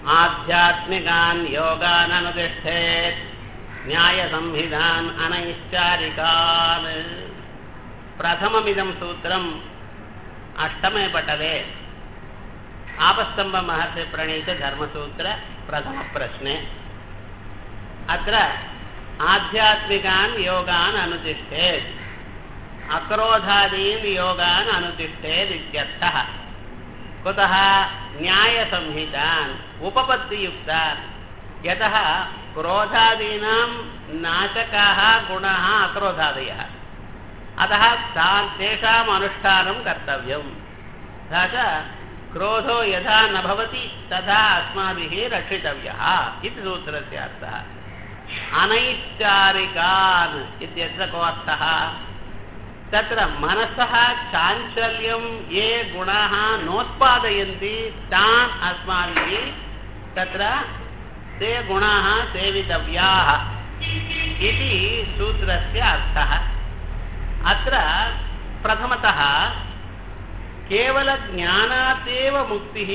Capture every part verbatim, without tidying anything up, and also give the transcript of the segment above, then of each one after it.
आध्यात्मिकान् योगान् अनुतिष्ठेत् न्यायसंहितान् अनैश्चारिकान् प्रथममिदं सूत्रम् अष्टमे पटले आपस्तम्भ महर्षि प्रणीत धर्मसूत्र प्रथम प्रश्ने अत्र आध्यात्मिकान् योगान् अनुतिष्ठेत् अक्रोधादीन् योगान् अनुतिष्ठेत् इत्यर्थः। कुतः न्यायसंहितान् उपपत्तियुक्तान् यतः क्रोधादीनां नाशकाः गुणाः अक्रोधादयः अतः तेषाम् अनुष्ठानं कर्तव्यम्। तथा च क्रोधो यथा न भवति तथा अस्माभिः रक्षितव्यः इति सूत्रस्य अर्थः। अनैश्चारिकान् इत्यत्र को अर्थः? तत्र मनसः चाञ्चल्यं ये गुणाः नोत्पादयन्ति तान् अस्माभिः तत्र ते गुणाः सेवितव्याः इति सूत्रस्य अर्थः। अत्र प्रथमतः केवलज्ञानादेव मुक्तिः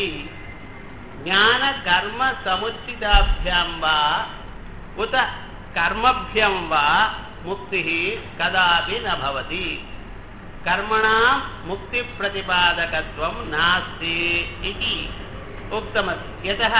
ज्ञानकर्मसमुचिताभ्यां वा उत कर्मभ्यां वा मुक्तिः कदापि न भवति। कर्मणां मुक्तिप्रतिपादकत्वं नास्ति इति उक्तमस्ति। यतः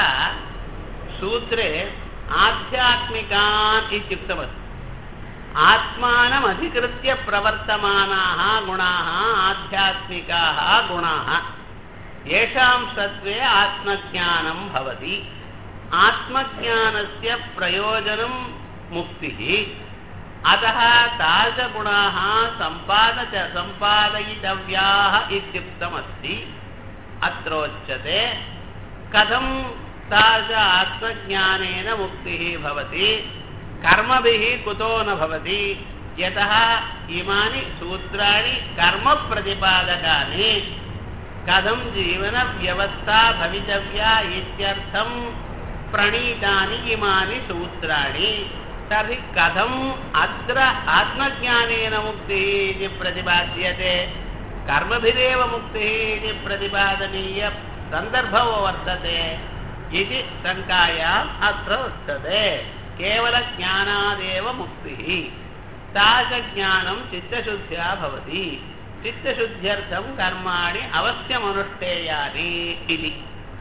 सूत्रे आध्यात्मिकान् इत्युक्तमस्ति। आत्मानम् अधिकृत्य प्रवर्तमानाः गुणाः आध्यात्मिकाः गुणाः। येषां सत्त्वे आत्मज्ञानं भवति। आत्मज्ञानस्य प्रयोजनं मुक्तिः। अतः तादृशगुणाः सम्पादच सम्पादयितव्याः इत्युक्तमस्ति। अत्रोच्यते कथं तादृश आत्मज्ञानेन मुक्तिः भवति, कर्मभिः कुतो न भवति? यतः इमानि सूत्राणि कर्मप्रतिपादकानि। कथं जीवनव्यवस्था भवितव्या इत्यर्थं प्रणीतानि इमानि सूत्राणि। तर्हि कथम् अत्र आत्मज्ञानेन मुक्तिः इति प्रतिपाद्यते, कर्मभिरेव मुक्तिः इति प्रतिपादनीय सन्दर्भो वर्तते इति शङ्कायाम् अत्र उच्यते। केवलज्ञानादेव मुक्तिः। तादृशज्ञानं चित्तशुद्ध्या भवति। चित्तशुद्ध्यर्थं कर्माणि अवश्यमनुष्ठेयानि इति।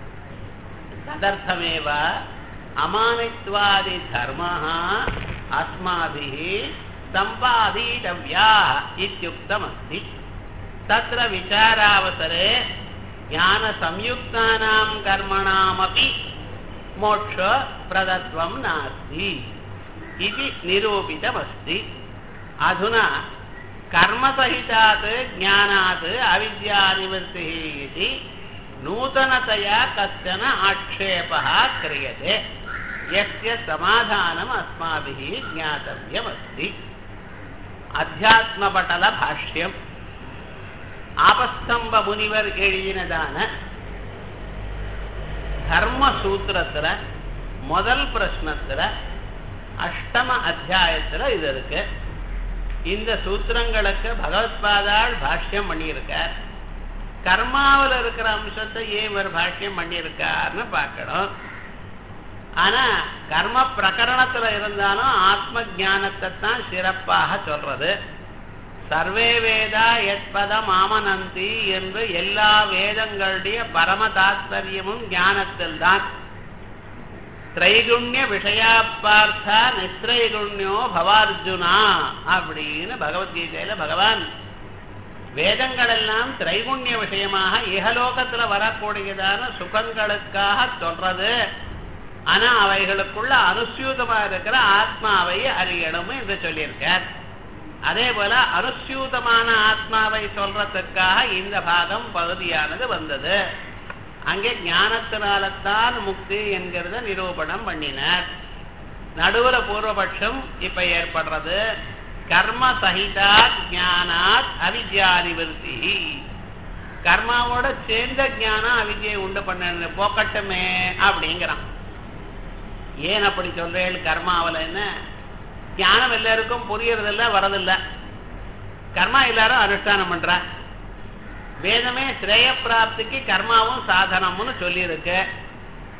तदर्थमेव अमानित्वादिधर्मः अस्माभिः सम्पादितव्याः इत्युक्तमस्ति। तत्र विचारावसरे ज्ञानसंयुक्तानां कर्मणामपि मोक्षप्रदत्वं नास्ति इति निरूपितमस्ति। अधुना कर्मसहितात् ज्ञानात् अविद्यानिवृत्तिः इति नूतनतया कश्चन आक्षेपः क्रियते, यस्य समाधानम् अस्माभिः ज्ञातव्यमस्ति। अध्यात्मपटलभाष्यम् आपस्तम्भमुनिवर् एळियिनदान தர்மசூத்திரத்துல முதல் பிரஷ்னத்துல அஷ்டம அத்தியாயத்துல இது இருக்கு. இந்த சூத்திரங்களுக்கு பகவத்பாதாள் பாஷ்யம் பண்ணியிருக்கார். கர்மாவில் இருக்கிற அம்சத்தை ஏன் இவர் பாஷ்யம் பண்ணியிருக்காருன்னு பார்க்கணும். ஆனா கர்ம பிரகரணத்துல இருந்தாலும் ஆத்ம ஞானத்தை தான் சிறப்பாக சொல்றது. சர்வே வேதா எத்பதம் ஆமனந்தி என்று எல்லா வேதங்களுடைய பரம தாத்பரியமும் ஞானத்தில் தான். திரைகுண்ய விஷயாபார்த்தா நிஸ்திரைகுண்யோ பவார்ஜுனா அப்படின்னு பகவத்கீதையில பகவான் வேதங்கள் எல்லாம் திரைகுண்ய விஷயமாக இகலோகத்துல வரக்கூடியதான சுகங்களுக்காக சொல்றது. ஆனா அவைகளுக்குள்ள அனுசியூதமா இருக்கிற ஆத்மாவை அறியணும் என்று சொல்லியிருக்கார். அதே போல அனுசியூதமான ஆத்மாவை சொல்றதுக்காக இந்த பாகம் பகுதியானது வந்தது. அங்கே ஞானத்தினால்தான் முக்தி என்கிறத நிரூபணம் பண்ணினார். நடுவுல பூர்வபட்சம் இப்ப ஏற்படுறது. கர்ம சகிதா ஞானாத் அவித்யானிவர்த்தி. கர்மாவோட சேர்ந்த ஞானம் அவித்யை உண்டு பண்ண போக்கட்டுமே அப்படிங்கிறான். ஏன் அப்படி சொல்றேன்? கர்மாவில் என்ன ஞானம் எல்லாருக்கும் புரியறதில்ல, வரதில்லை. கர்மா எல்லாரும் அனுஷ்டானம் பண்ற. வேதமே ஸ்ரேய பிராப்திக்கு கர்மாவும் சாதனம்னு சொல்லியிருக்கு.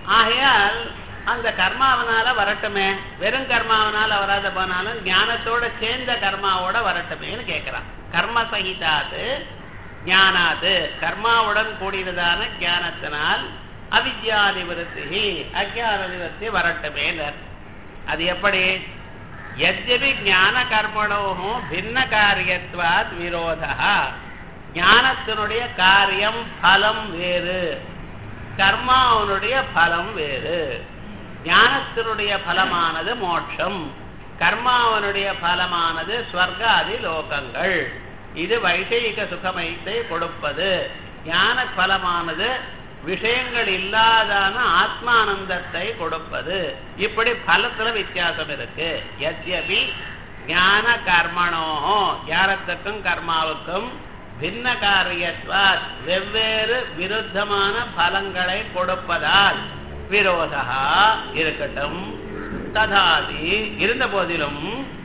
ஆகையால் அந்த கர்மாவனால வரட்டுமே, வெறும் கர்மாவனால வராத போனாலும் ஞானத்தோட சேர்ந்த கர்மாவோட வரட்டுமேன்னு கேட்கிறான். கர்ம சகிதாது ஞானாது, கர்மாவுடன் கூடியதான ஞானத்தினால் அவித்யா நிவர்த்தி அஜ்ஞான நிவர்த்தி வரட்டுமே. அது எப்படி? யத்யபி ஞான கர்மணோஹோ பின்ன காரியத்வாத் விரோதா, ஞானத்தினுடைய காரியம் பலம் வேறு, கர்மாவனுடைய பலம் வேறு. ஞானத்தினுடைய பலமானது மோட்சம், கர்மாவனுடைய பலமானது ஸ்வர்காதி லோகங்கள். இது வைஷயிக சுகமைத்தை கொடுப்பது. ஞான பலமானது விஷயங்கள் இல்லாதான ஆத்மானந்தத்தை கொடுப்பது. இப்படி பலத்துல வித்தியாசம் இருக்கு. யத்யபி ஞான கர்மணோ, ஞானத்துக்கும் கர்மாவுக்கும் பின்ன காரியத்வாத் வெவ்வேறு விருத்தமான பலங்களை கொடுப்பதால் விரோதா இருக்கட்டும். ததாதி இருந்த போதிலும்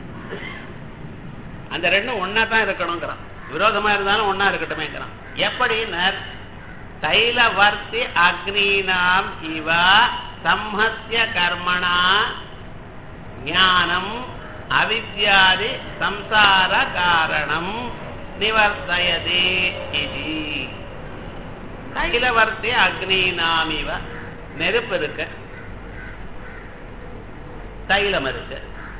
அந்த ரெண்டும் ஒன்னா தான் இருக்கணுங்கிறான். விரோதமா இருந்தாலும் ஒன்னா இருக்கட்டுமேங்கிறான். எப்படின்னு தைலவர்த்தி அக்னீனாம் இவ சம்ஹத்ய கர்மணா ஞானம் அவித்யாதி சம்சார காரணம் நிவர்த்தயதி இதி. தைலவர்த்தி அக்னீனாம் இவ, நெருப்பு இருக்கு, தைலம் இருக்கு.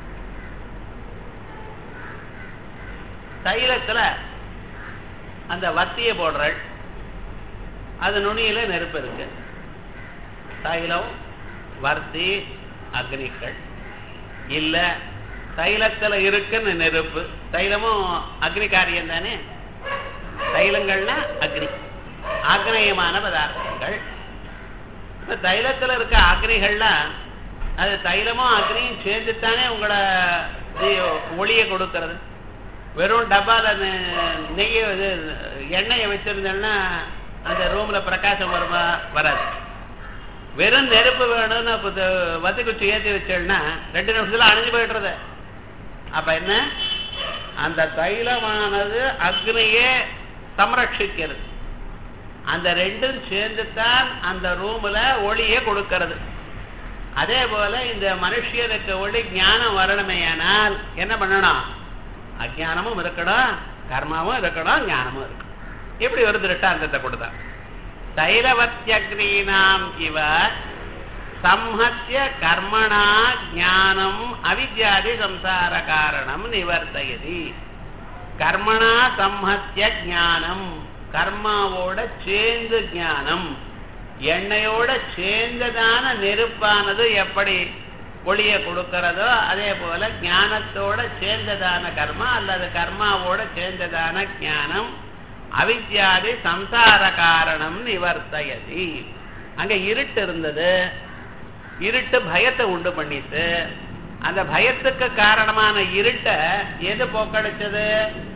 தைலத்துல அந்த வத்திய போடுறள், அது நுனியில நெருப்பு இருக்கு. தைலம் வர்த்தி அக்னிகள் இல்ல, தைலத்துல இருக்குன்னு நெருப்பு. தைலமும் அக்னி காரியம் தானே. தைலங்கள்னா அக்னி, ஆக்னேயமான பதார்த்தங்கள். இப்ப தைலத்துல இருக்க அக்னிகள்லாம் அது தைலமும் அக்னியும் சேர்ந்துத்தானே உங்களோட ஒளியை கொடுக்கறது. வெறும் டப்பால நெய்ய எண்ணெயை வச்சிருந்தேன்னா அந்த ரூம்ல பிரகாசம் வருமா? வராது. வெறும் நெருப்பு வேணும்னு வத்தி குச்சி ஏற்றி வச்சேன்னா ரெண்டு நிமிஷத்துல அணைஞ்சு போயிடுறது. அப்ப என்ன, அந்த தைலமானது அக்னியே சம்ரட்சிக்கிறது. அந்த ரெண்டும் சேர்ந்துத்தான் அந்த ரூம்ல ஒளியை கொடுக்கிறது. அதே போல இந்த மனுஷனுக்கு ஒளி ஞானம் வரணுமேயானால் என்ன பண்ணணும்? அஜானமும் இருக்கணும், கர்மாவும் இருக்கணும், ஞானமும் இருக்கணும். இப்படி ஒரு திருஷ்டாந்தத்தை கொடுத்தான். தைலவத்யக்னீனாம் இவ சம்ஹத்ய கர்மணா ஞானம் அவித்யாதி சம்சார காரணம் நிவர்த்தயதி. கர்மணா சம்ஹத்ய ஞானம், கர்மாவோட சேர்ந்து ஞானம், எண்ணெயோட சேர்ந்ததான நெருப்பானது எப்படி ஒளியை கொடுக்கிறதோ அதே போல ஞானத்தோட சேர்ந்ததான கர்மா அல்லது கர்மாவோட சேர்ந்ததான ஞானம் அவித்யாதி சம்சார காரணம் நிவர்த்தயதி. அங்க இருட்டு இருந்தது, இருட்டு பயத்தை உண்டு பண்ணிட்டு அந்த பயத்துக்கு காரணமான இருட்ட எது போக்கடிச்சது?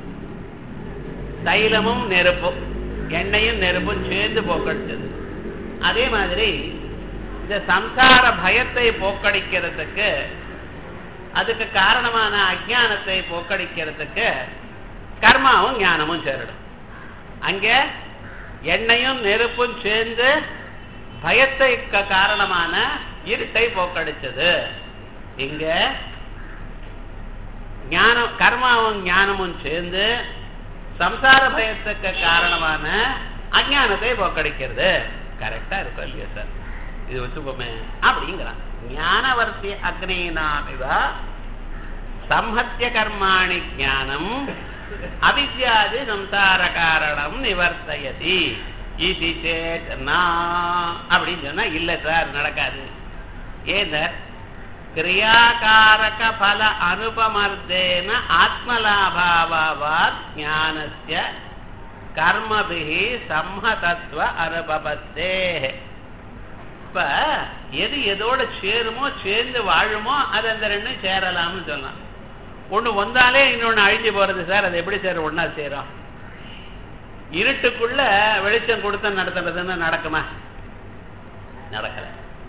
தைலமும் நெருப்பும், எண்ணெயும் நெருப்பும் சேர்ந்து போக்கடிச்சது. அதே மாதிரி இந்த சம்சார பயத்தை போக்கடிக்கிறதுக்கு, அதுக்கு காரணமான அஜ்ஞானத்தை போக்கடிக்கிறதுக்கு கர்மாவும் ஞானமும் சேரணும். அங்க எண்ணெயும் நெருப்பும் சேர்ந்து பயத்தை காரணமான இருட்டை போக்கடிச்சது. இங்க ஞானம், கர்மாவும் ஞானமும் சேர்ந்து சம்சார பயத்துக்கு காரணமான அஜ்ஞானத்தை போக்கடிக்கிறது. கரெக்டா இருக்கும் இல்லையா சார்? இது வச்சுப்போமே அப்படிங்கிறான். ஞானவர்த்தி அக்னினாமிவா சம்ஹத்ய கர்மாணி ஞானம் அவித்யாதி சம்சார காரணம் நிவர்த்தயதி இது சேத் நா அப்படின்னு சொன்னா இல்ல சார், நடக்காது. ஏன் கிரியாகாரக பல அனுபமர்த்தேன ஆத்மலாபாவாத் ஞானஸ்ய கர்மபிஹி சம்மதத்வ அனுபவத்தே. இப்ப எது எதோட சேருமோ சேர்ந்து வாழுமோ அது அந்த ரெண்டும் சேரலாம்னு சொல்லலாம். ஒண்ணு வந்தாலே இன்னொன்னு அழிஞ்சு போறது சார், அது எப்படி சார் ஒன்னா சேரும்? இருட்டுக்குள்ள வெளிச்சம் கொடுத்த நடத்துறதுன்னு நடக்குமா? நடக்கல.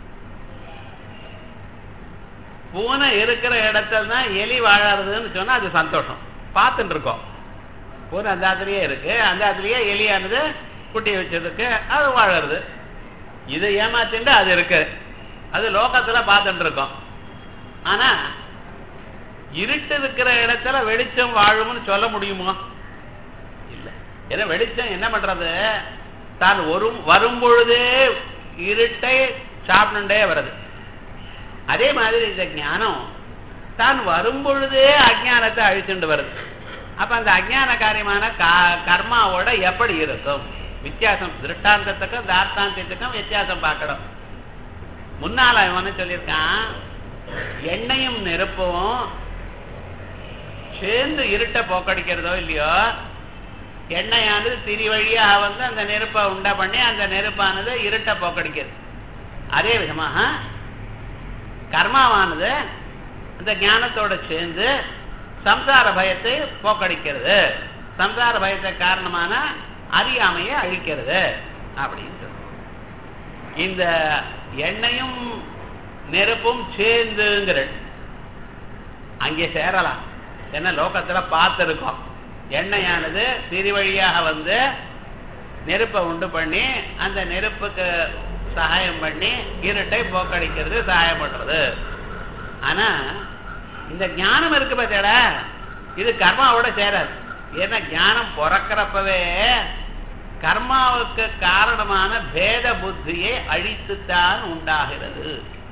பூனை இருக்கிற இடத்துல தான் எலி வாழறதுன்னு சொன்னா அது சந்தோஷம், பார்த்துட்டு இருக்கோம். பூனை அந்த இடத்துலயே இருக்கு, அந்த இடத்துலயே எலியானது குட்டியை வச்சதுக்கு அது வாழறது. இதை ஏமாத்திட்டு அது இருக்கு, அது லோகத்துல பார்த்துட்டு இருக்கோம். ஆனா இருட்டு இருக்கிற இடத்துல வெளிச்சம் வாழும்னு சொல்ல முடியுமா? இல்லை. ஏன்னா வெளிச்சம் என்ன பண்றது, தான் ஒரு வரும் பொழுதே இருட்டை சாப்பிட்டுட்டே வருது. அதே மாதிரி இந்த ஞானம் தான் வரும் பொழுதே அஜானத்தை அழிச்சுட்டு வருது. அப்ப அந்த அஜான காரியமான கர்மாவோட எப்படி இருக்கும் வித்தியாசம்? திருஷ்டாந்தத்துக்கும் தார்த்தாந்தத்துக்கும் வித்தியாசம் பார்க்கணும். முன்னால இவனு சொல்லியிருக்கான், எண்ணெயும் நெருப்பும் சேர்ந்து இருட்டை போக்கடிக்கிறதோ இல்லையோ, எண்ணெயானது திரி வழியாக வந்து அந்த நெருப்பை உண்டா பண்ணி அந்த நெருப்பானது இருட்டை போக்கடிக்கிறது. அதே விதமாக கர்மாவானது அந்த ஞானத்தோட சேர்ந்து சம்சார பயத்தை போக்கடிக்கிறது, சம்சார பயத்தை காரணமான அறியாமையை அழிக்கிறது அப்படின்னு சொல்லு. இந்த எண்ணெயும் நெருப்பும் சேர்ந்துங்கிற அங்கே சேரலாம். என்ன லோகத்துல பார்த்திருக்கோம், எண்ணெயானது திரி வழியாக வந்து நெருப்பை உண்டு பண்ணி அந்த நெருப்புக்கு சகாயம் பண்ணி இருட்டை போக்கடிக்கிறது, சகாயம் பண்றது. ஆனா இந்த ஞானம் இருக்கு பார்த்தேட, இது கர்மாவோட சேராது. ஏன்னா ஞானம் பிறக்கிறப்பவே கர்மாவுக்கு காரணமான பேத புத்தியை அழித்துத்தான் உண்டாகிறது.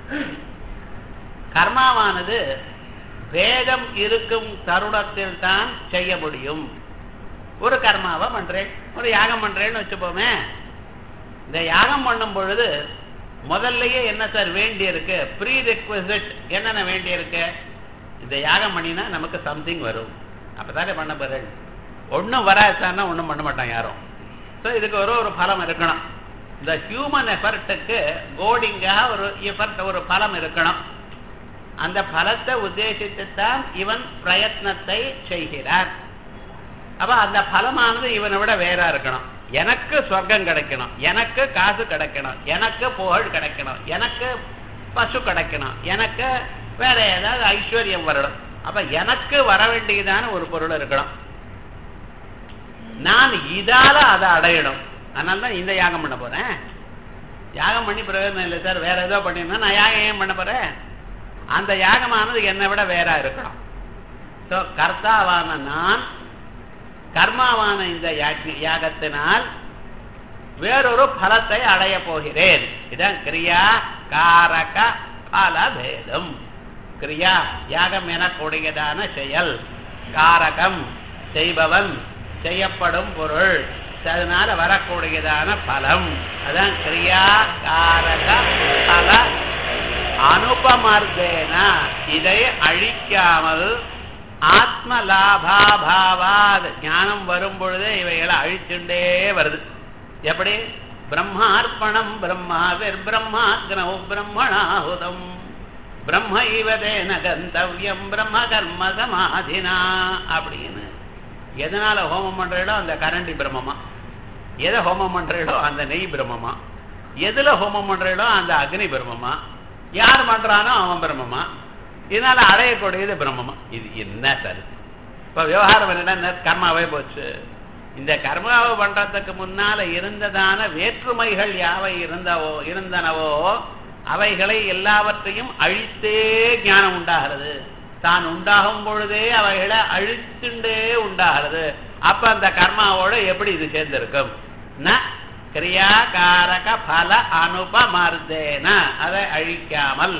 கர்மாவானது பேதம் இருக்கும் தருணத்தில் தான் செய்ய முடியும். ஒரு கர்மாவை பண்றேன், ஒரு யாகம் பண்றேன்னு வச்சுப்போமே. இந்த யாகம் பண்ணும் பொழுது முதல்லயே என்ன சார் வேண்டி இருக்கு, ப்ரீ ரெக்வசிட் என்னென்ன வேண்டி இருக்கு? இந்த யாகம் பண்ணினா நமக்கு சம்திங் வரும், அப்பதானே பண்ண போறேன். ஒன்னும் வராதுன்னா ஒன்னும் பண்ண மாட்டான் யாரும். ஸோ இதுக்கு ஒரு ஒரு பலம் இருக்கணும். இந்த ஹியூமன் எஃபர்ட்டுக்கு கோடிங்கா ஒரு எஃபர்ட், ஒரு பலம் இருக்கணும். அந்த பலத்தை உத்தேசித்துத்தான் இவன் பிரயத்னத்தை செய்கிறார். அப்ப அந்த பலமானது இவனை விட வேற இருக்கணும். எனக்கு சொர்க்கம் கிடைக்கணும், எனக்கு காசு கிடைக்கணும், எனக்கு புகழ் கிடைக்கணும், எனக்கு பசு கிடைக்கணும், எனக்கு வேற ஏதாவது ஐஸ்வர்யம் வரணும். அப்ப எனக்கு வர வேண்டியதான ஒரு பொருள் இருக்கணும். நான் இதால அதை அடையணும். அதனால தான் இந்த யாகம் பண்ண போறேன். யாகம் பண்ணி பிரயோஜனம் இல்லை சார், வேற ஏதோ பண்ணிருந்தா நான் யாகம் ஏன் பண்ண போறேன்? அந்த யாகமானது என்னை விட வேற இருக்கணும். ஸோ கர்த்தாவான நான் கர்மாவான இந்த யாகத்தினால் வேறொரு பலத்தை அடைய போகிறேன். இதான் கிரியா காரக பலபேதம். கிரியா யாகம் எனக்கூடியதான செயல், காரகம் செய்பவன், செய்யப்படும் பொருள், அதனால வரக்கூடியதான பலம். அதான் கிரியா காரக பல அனுபமர்தேன. இதை அழிக்காமல் ஆத்ம லாபாபாவாத் ஞானம் வரும் பொழுதே இவைகளை அழிச்சுண்டே வருது. எப்படி? பிரம்மார்ப்பணம் பிரம்மாவிர் பிரம்மாக்னௌ பிரம்மணாஹுதம் பிரம்ம இவதேன கந்தவ்யம் பிரம்ம கர்ம சமாதினா அப்படின்னு. எதனால ஹோமம் பண்றீங்களோ அந்த கரண்டி பிரம்மமா, எதை ஹோமம் பண்றீங்களோ அந்த நெய் பிரம்மமா, எதுல ஹோமம் பண்றீங்களோ அந்த அக்னி பிரம்மமா, யார் பண்றானோ அவன் பிரம்மமா, இதனால அடையக்கூடியது பிரம்மமா. இது என்ன சார்? இப்ப விவகாரம் என்ன? கர்மாவே போச்சு. இந்த கர்மாவை பண்றதுக்கு முன்னால இருந்ததான வேற்றுமைகள் யாவை இருந்தவோ இருந்தனவோ அவைகளை எல்லாவற்றையும் அழித்தே ஞானம் உண்டாகிறது. தான் உண்டாகும் பொழுதே அவைகளை அழித்துண்டே உண்டாகிறது. அப்ப அந்த கர்மாவோட எப்படி இது சேர்ந்திருக்கும்? ந கிரியாகாரக பல அனுபமர்தேன, அதை அழிக்காமல்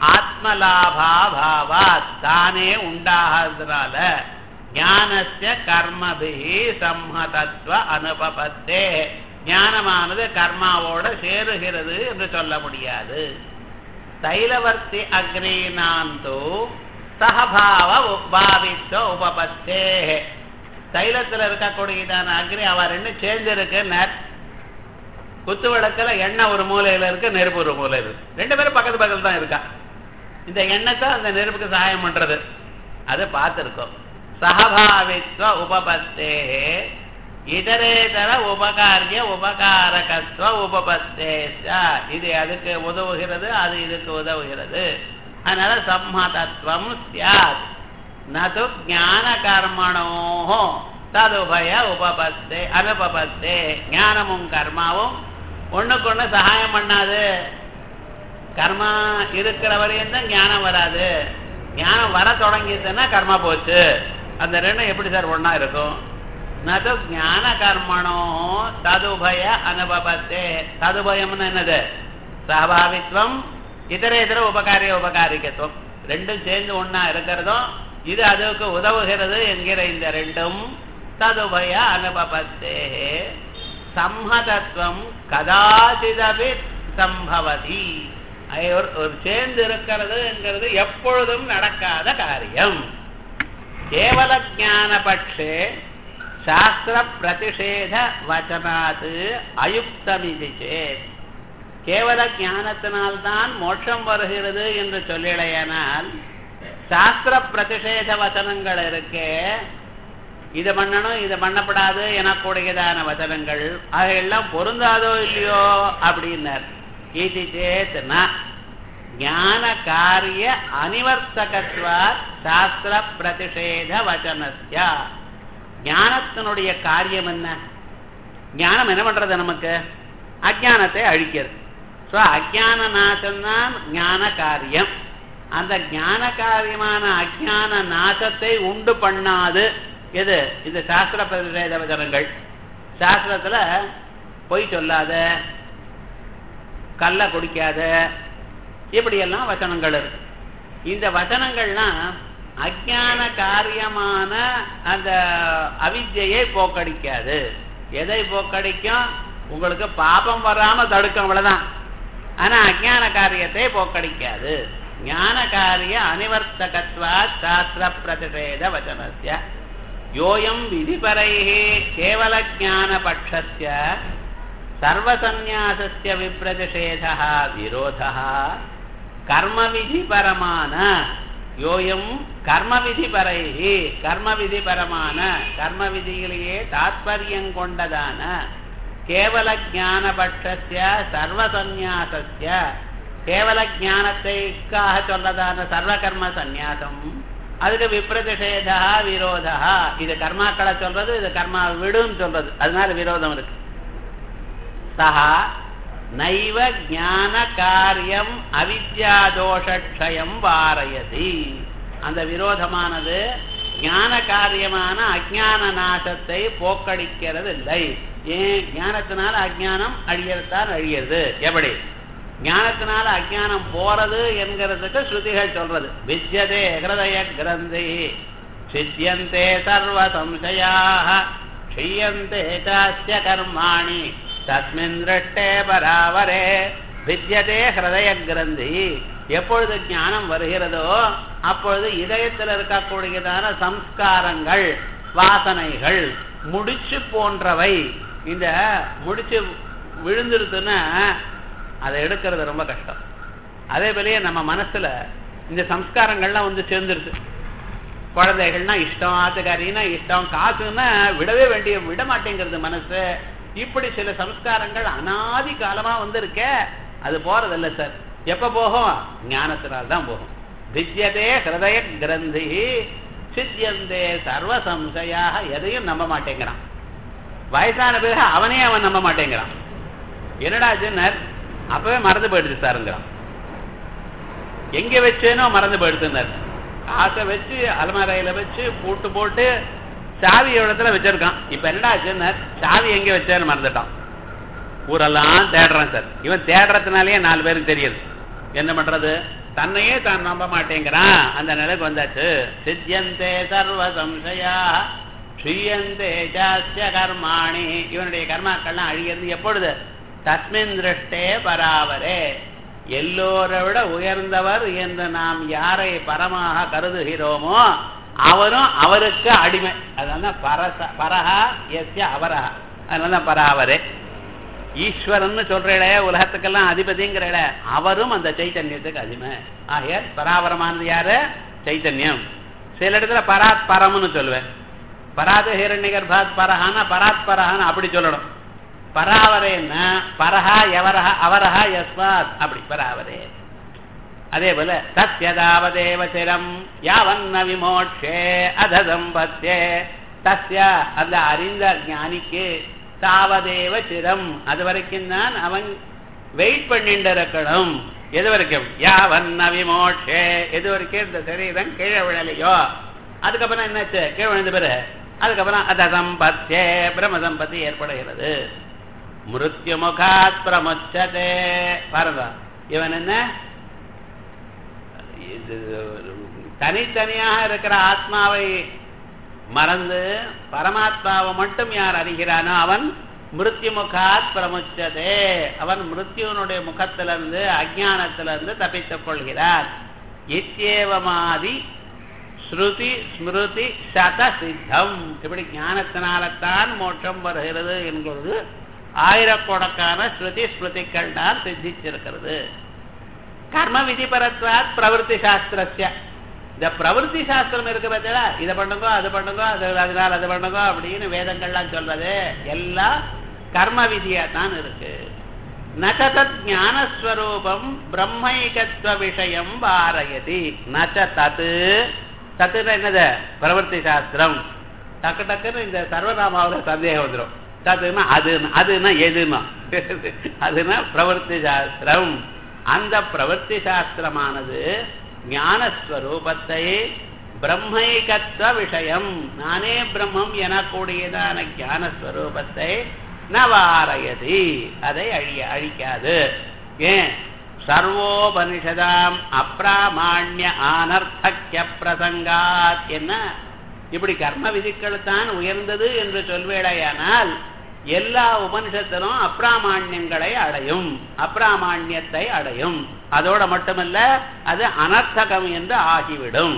ஆத்மலாபாபாவா தானே உண்டாகிறதுனால ஞானஸ்ய கர்மபிஹி சம்மதத்வ அனுபபத்தே, ஞானமானது கர்மாவோட சேருகிறது என்று சொல்ல முடியாது. தைலவர்த்தி அக்னீனாந்தோ சகபாவ உபாவித்வ உபபத்தே. தைலத்துல இருக்கக்கூடியதான அக்னி அவ ரெண்டு சேர்ந்திருக்கு. குத்து விளக்குல எண்ணெய் ஒரு மூலையில இருக்கு, நெருப்பு ஒரு மூலையில இருக்கு. ரெண்டு பேரும் பக்கத்து பக்கத்துல தான் இருக்கா. இந்த எண்ணெய் தான் அந்த நெருப்புக்கு சகாயம் பண்றது. அது பார்த்திருக்கோம். சகபாவித்வ உபபத்தே இதரேதர உபகாரிய உபகாரகத்துவ உபபத்தே. இது அதுக்கு உதவுகிறது, அது இதுக்கு உதவுகிறது. அதனால சம்மதத்துவம் சியாத் நது ஞான கர்மணோ ததுபய உபபத்தே அனுபபத்தே. ஞானமும் கர்மாவும் ஒண்ணுக்கு ஒண்ணு சகாயம் பண்ணாது. கர்மா இருக்கிற வரையும் தான் ஞானம் வராது. ஞானம் வர தொடங்கிதுன்னா கர்மா போச்சு. அந்த ரெண்டும் எப்படி சார் ஒன்னா இருக்கும்? நது ஞான கர்மணோ ததுபய அனுபவத்தே. ததுபயம்னு என்னது? சபாவித்வம், இதர இதர உபகாரிய உபகாரிகத்துவம் ரெண்டும் சேர்ந்து ஒன்னா இருக்கிறதும் இது அதுக்கு உதவுகிறது என்கிற இந்த ரெண்டும் ததுபய அனுபவத்தே. சம்மதத்துவம் கதாச்சிதபி சம்பவதி. ஒரு சேர்ந்து இருக்கிறது என்கிறது எப்பொழுதும் நடக்காத காரியம். கேவல ஞான பட்சே சாஸ்திர பிரதிஷேத வச்சனாது அயுக்தமிதி சேத். கேவல ஞானத்தினால்தான் மோட்சம் வருகிறது என்று சொல்லிடையானால் சாஸ்திர பிரதிஷேத வச்சனங்கள் இருக்கே, இதை பண்ணணும் இதை பண்ணப்படாது எனக்கூடியதான வச்சனங்கள் அவையெல்லாம் பொருந்தாதோ இல்லையோ அப்படின்னார். இது சேத்னா ஞான காரிய அனிவர்த்தகத்வா சாஸ்திர பிரதிஷேத வச்சனஸ்ய. ஞானத்தினுடைய காரியம் என்ன? ஞானம் என்ன பண்றது? நமக்கு அஜானத்தை அழிக்கிறது. ஸோ அஜான நாசம்தான் ஞான காரியம். அந்த ஞான காரியமான அஜான நாசத்தை உண்டு பண்ணாது எது? இந்த சாஸ்திர பிரதிஷேத வச்சனங்கள். சாஸ்திரத்துல பொய் சொல்லாத, கள்ள குடிக்காத, இப்படியெல்லாம் வச்சனங்கள் இருக்கு. இந்த வச்சனங்கள்லாம் அஜான காரியமான அந்த அவித்யை போக்கடிக்காது. எதை போக்கடிக்கும்? உங்களுக்கு பாபம் வராம தடுக்கும், அவ்வளவுதான். ஆனா அஜான காரியத்தை போக்கடிக்காது. ஞான காரிய அனிவர்த்தகத்வா சாஸ்திர பிரதிஷேத வச்சனஸ்ய யோயம் விதிபரைஹி கேவல ஞான பட்சஸ்ய சர்வசந்நியாசஸ்ய விப்ரதிஷேதः விரோதः கர்ம விதி பரமான. யோயம் கர்ம விதி பரைஹி, கர்ம விதி பரமான கர்ம விதியிலேயே தாத்பரியம் கொண்டதான கேவல ஞான பட்சஸ்ய சர்வசந்நியாசஸ்ய கேவல ஞானத்தைக்காக சொல்லதான சர்வ கர்ம சந்நியாசம், அதுக்கு விப்ரதிஷேதா விரோதா. இது கர்மாக்களை சொல்றது, இது கர்மா விடும் சொல்றது, அதனால விரோதம் இருக்கு. சஹா நைவ ஞான காரியம் அவித்யாதோஷயம் வாரயதி. அந்த விரோதமானது ஞான காரியமான அஜான நாசத்தை போக்கடிக்கிறது இல்லை. ஏன்? ஞானத்தினால அஜானம் அழியறதான் அழியறது. எப்படி? ஞானத்தினால அஜானம் போறது என்கிறதுக்கு ஸ்ருதிகள் சொல்றது. வித்யதே ஹிருதய கிரந்தி சித்யந்தே சர்வ சம்சயாஹ க்ஷீயந்தே சாஸ்ய கர்மாணி தஸ்மின் திருஷ்டே பராவரே. வித்யதே ஹிருதய கிரந்தி. எப்பொழுது ஞானம் வருகிறதோ அப்பொழுது இதயத்தில் இருக்கக்கூடியதான சம்ஸ்காரங்கள், வாசனைகள், முடிச்சு போன்றவை, இந்த முடிச்சு விழுந்துருதுன்னா அதை எடுக்கிறது ரொம்ப கஷ்டம். அதே போலயே நம்ம மனசுல இந்த சம்ஸ்காரங்கள்லாம் வந்து சேர்ந்துருது. குழந்தைகள்னா இஷ்டம், ஆத்துக்காரின்னா இஷ்டம், காசுன்னா விடவே வேண்டிய விட மாட்டேங்கிறது மனசு. இப்படி சில சம்ஸ்காரங்கள் அனாதி காலமா வந்திருக்க, அது போறதில்லை சார். எப்ப போகும்? ஞானத்தினால்தான் போகும். வித்யதே ஹிருதய கிரந்தி சித்யந்தே சர்வ சம்சயாக. எதையும் நம்ப மாட்டேங்கிறான். வயசான பிறகு அவனே அவன் நம்ப மாட்டேங்கிறான். என்னடா ஜின்னர் அப்பவே மறந்து போயிடுச்சு சாருங்கிறான். எங்க வச்சேனோ மறந்து போயிடுச்சுன்னார். காசை வச்சு அலமாரையில வச்சு பூட்டு போட்டு சாவி இடத்துல வச்சிருக்கான். இப்ப என்னடா ஜின்னர் சாவி எங்க வச்சேன்னு மறந்துட்டான். ஊரெல்லாம் தேடுறான் சார். இவன் தேடுறதுனாலேயே நாலு பேருக்கு தெரியுது. என்ன பண்றது? தன்னையே தான் நம்ப மாட்டேங்கிறான். அந்த நிலைக்கு வந்தாச்சு. சித்யந்தே சர்வ சம்சயா க்ஷீயந்தே சாஸ்ய கர்மாணி. இவனுடைய கர்மாக்கள்லாம் அழிகிறது எப்பொழுது? தஸ்மின் திருஷ்டே பராவரே. எல்லோரை விட உயர்ந்தவர் என்று நாம் யாரை பரமாக கருதுகிறோமோ அவரும் அவருக்கு அடிமை. அதனால பரச பரஹா எஸ்ய அவரஹா. அதனாலதான் பராவரே. ஈஸ்வரன் சொல்றேட, உலகத்துக்கெல்லாம் அதிபதிங்கிறட, அவரும் அந்த சைத்தன்யத்துக்கு அடிமை. ஆகிய பராவரமானது யாரு? சைத்தன்யம். சில இடத்துல பராத் பரம்னு சொல்லுவேன். பராது ஹிரண்ய கர்ப்பாத் பரஹானா பராத் பரஹான்னு அப்படி சொல்லணும். பராவரேன்னா பரஹா எவரஹா அவரஹா யஸ்வாத், அப்படி பராவரே. அதே போல தஸ்யதாவதேவ சிரம் யாவன்ன விமோட்சே அதசம்பத்யே. தஸ்ய அந்த அறிந்த ஞானிக்கு தாவதேவ சிரம் அது வரைக்கும் தான் அவன் வெயிட் பண்ணிட்டு இருக்கணும். எது வரைக்கும் யாவன்ன விமோட்சே எது வரைக்கும் இந்த சரீரம் கீழே விழலையோ அதுக்கப்புறம் என்னாச்சு கீழே விழுந்த பிறகு அதுக்கப்புறம் அத சம்பத்தே பிரம்ம சம்பத்தி ஏற்படுகிறது. மிருத்யு முகாத் பிரமுச்சதே பாருங்க இவன் என்ன தனித்தனியாக இருக்கிற ஆத்மாவை மறந்து பரமாத்மாவை மட்டும் யார் அறிகிறானோ அவன் மிருத்யு முகாத் பிரமுச்சதே அவன் மிருத்யுனுடைய முகத்திலிருந்து அஜானத்திலிருந்து தப்பித்துக் கொள்கிறார். இத்யேவமாதி ஸ்ருதி ஸ்மிருதி சத சித்தம் இப்படி ஞானத்தினால்தான் மோட்சம் வருகிறது என்கிறது ஆயிரக்கணக்கான ஸ்ருதி ஸ்மிருதிகள் தான் சித்திச்சிருக்கிறது. கர்ம விதிபரத்வாத் பிரவருத்தி சாஸ்திரஸ்ய இந்த பிரவருத்தி சாஸ்திரம் இருக்கு பார்த்தா இதை பண்ணுங்க அது பண்ணுங்க அது அதனால அது பண்ணுங்க அப்படின்னு வேதங்கள்லாம் சொல்றது எல்லாம் கர்ம விதியா தான் இருக்கு. நச்ச தத் ஞானஸ்வரூபம் பிரம்மைகத்வ விஷயம் வாரயதி நச்ச தத்து தத்துனா என்னது பிரவருத்தி சாஸ்திரம். டக்கு டக்குன்னு இந்த சர்வநாமாவில் சந்தேகம் வந்துடும். தத்துனா அது அதுனா எதுனா அதுனா பிரவருத்தி சாஸ்திரம். அந்த பிரவருத்தி சாஸ்திரமானது ஞானஸ்வரூபத்தை பிரம்மைகத்வ விஷயம் நானே பிரம்மம் எனக்கூடியதான ஞானஸ்வரூபத்தை நவாரயதி அதை அழிய அழிக்காது. ஏன் சர்வோபனிஷதாம் அப்ராமாண்ய ஆனர்த்தக்ய பிரசங்காத் என்ன இப்படி கர்ம விதிகள் தான் உயர்ந்தது என்று சொல்வேடையானால் எல்லா உபனிஷத்திலும் அப்ராமாண்யங்களை அடையும் அப்ராமாண்யத்தை அடையும். அதோட மட்டுமல்ல அது அனர்த்தகம் என்று ஆகிவிடும்.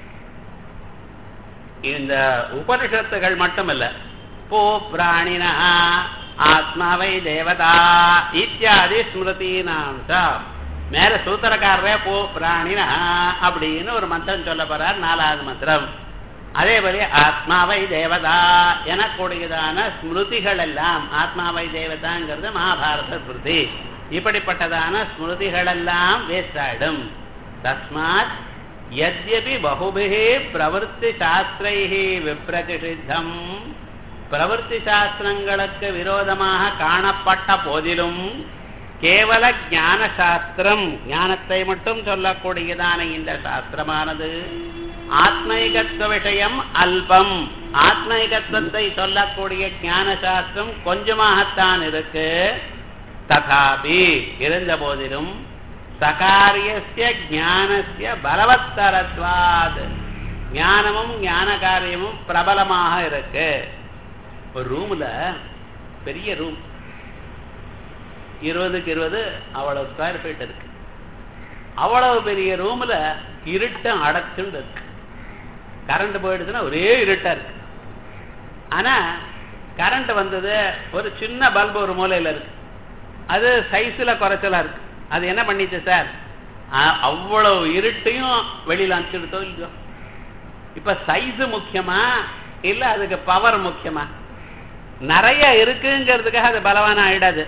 இந்த உபனிஷத்துகள் மட்டுமல்ல போ பிராணினா ஆத்மாவை தேவதா இத்தியாதி ஸ்மிருதீனாம் மேல சூத்திரக்காரரே போ பிராணினா அப்படின்னு ஒரு மந்திரம் சொல்ல போறார் நாலாவது மந்திரம். அதே போல ஆத்மாவை தேவதா எனக்கூடியதான ஸ்மிருதிகள் எல்லாம் ஆத்மாவை தேவதாங்கிறது மகாபாரத ஸ்மிருதி இப்படிப்பட்டதான ஸ்மிருதிகள் எல்லாம் வேஸ்ட் ஆயிடும். தஸ்மாத் யத்யபி பகுபிஹி பிரவருத்தி சாஸ்திரைஹி விப்ரதிஷித்தம் பிரவருத்தி சாஸ்திரங்களுக்கு விரோதமாக காணப்பட்ட போதிலும் கேவல ஞான சாஸ்திரம் ஞானத்தை மட்டும் சொல்லக்கூடியதான இந்த சாஸ்திரமானது ஆத்மைகத்துவ விஷயம் அல்பம் ஆத்மைகத்துவத்தை சொல்லக்கூடிய ஞான சாஸ்திரம் கொஞ்சமாகத்தான் இருக்கு. ததாபி இருந்த போதிலும் சகாரியஸ்ய ஞானஸ்ய பலவத்தரத்வாத் ஞானமும் ஞான காரியமும் பிரபலமாக இருக்கு. ஒரு ரூம்ல பெரிய ரூம் இருபதுக்கு இருபது அவ்வளவு ஸ்கொயர் ஃபீட் இருக்கு. அவ்வளவு பெரிய ரூம்ல இருட்டம் அடைச்சுண்டு இருக்கு. கரண்ட் போயிடுச்சுன்னா ஒரே இருட்டா இருக்கு. ஆனா கரண்ட் வந்தது ஒரு சின்ன பல்பு ஒரு மூலையில இருக்கு. அது சைஸ்ல குறைச்சலா இருக்கு. அது என்ன பண்ணிச்சு சார் அவ்வளவு இருட்டையும் வெளியில அனுப்பிச்சுடுத்தோ இல்லையோ. இப்ப சைஸ் முக்கியமா இல்ல அதுக்கு பவர் முக்கியமா? நிறைய இருக்குங்கிறதுக்காக அது பலவான ஆயிடாது.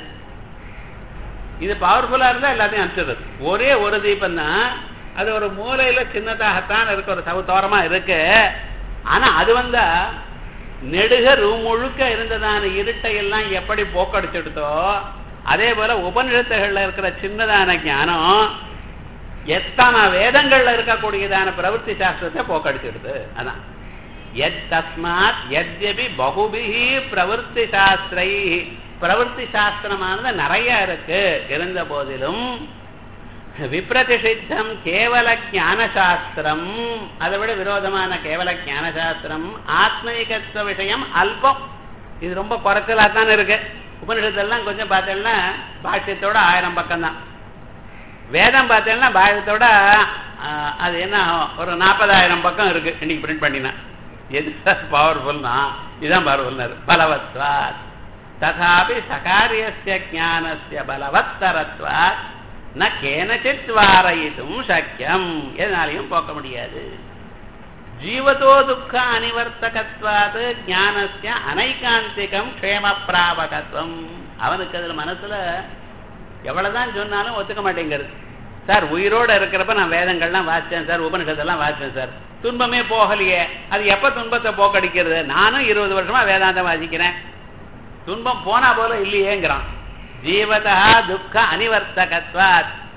இது பவர்ஃபுல்லா இருந்தா எல்லாத்தையும் அனுப்பிச்சிடுறது. ஒரே ஒரு தீபம் தான் அது ஒரு மூலையில சின்னதாகத்தான் இருக்கு ஒரு சவுத்தோரமா இருக்கு. ஆனா அது வந்தா நெடுக ரூம் முழுக்க இருந்ததான இருட்டை எல்லாம் எப்படி போக்கடிச்சுடுதோ அதே போல உபநிஷத்துகள்ல இருக்கிற சின்னதான ஞானம் எத்தனை வேதங்கள்ல இருக்கக்கூடியதான பிரவருத்தி சாஸ்திரத்தை போக்கடிச்சிடுது. அதான் தஸ்மாத் யத்யபி பகுபிஹி பிரவருத்தி சாஸ்திரை பிரவருத்தி சாஸ்திரமானது நிறைய இருக்கு. இருந்த போதிலும் விப்ரதிஷித்தம் கேவல ஞான சாஸ்திரம் அதை விட விரோதமான கேவல ஞான சாஸ்திரம் ஆத்மீகத்துவ விஷயம் அல்பம் இது ரொம்ப குறைச்சலா தான் இருக்கு. உபநிஷத்தெல்லாம் கொஞ்சம் பார்த்தேன்னா பாஷ்யத்தோட ஆயிரம் பக்கம் தான். வேதம் பார்த்தேன்னா பாஷ்யத்தோட அது என்ன ஒரு நாற்பதாயிரம் பக்கம் இருக்கு. இன்னைக்கு பிரிண்ட் பண்ணினா எது பவர்ஃபுல்னா இதுதான் பவர்ஃபுல் பலவத்வாத் ததாபி சகாரியஸ்ய ஞானஸ்ய பலவத்தரத்வாத் ந கேனசித் வாரயிதும் சக்கியம் எதனாலையும் போக்க முடியாது. ஜீவதோ துக்க அனிவர்த்தகத்வாத் ஞானஸ்ய அனைகாந்திகம் க்ஷேம பிராபகத்துவம் அவனுக்கு அதுல மனசுல எவ்வளவுதான் சொன்னாலும் ஒத்துக்க மாட்டேங்கிறது. சார் உயிரோட இருக்கிறப்ப நான் வேதங்கள்லாம் வாசிச்சேன் சார் உபனிஷத்தெல்லாம் வாசிச்சேன் சார் துன்பமே போகலையே அது எப்ப துன்பத்தை போக்கடிக்கிறது? நானும் இருபது வருஷமா வேதாந்தம் வாசிக்கிறேன் துன்பம் போனா போல இல்லையேங்கிறான். ஜீவதா துக்க அனிவர்த்தகத்வாத்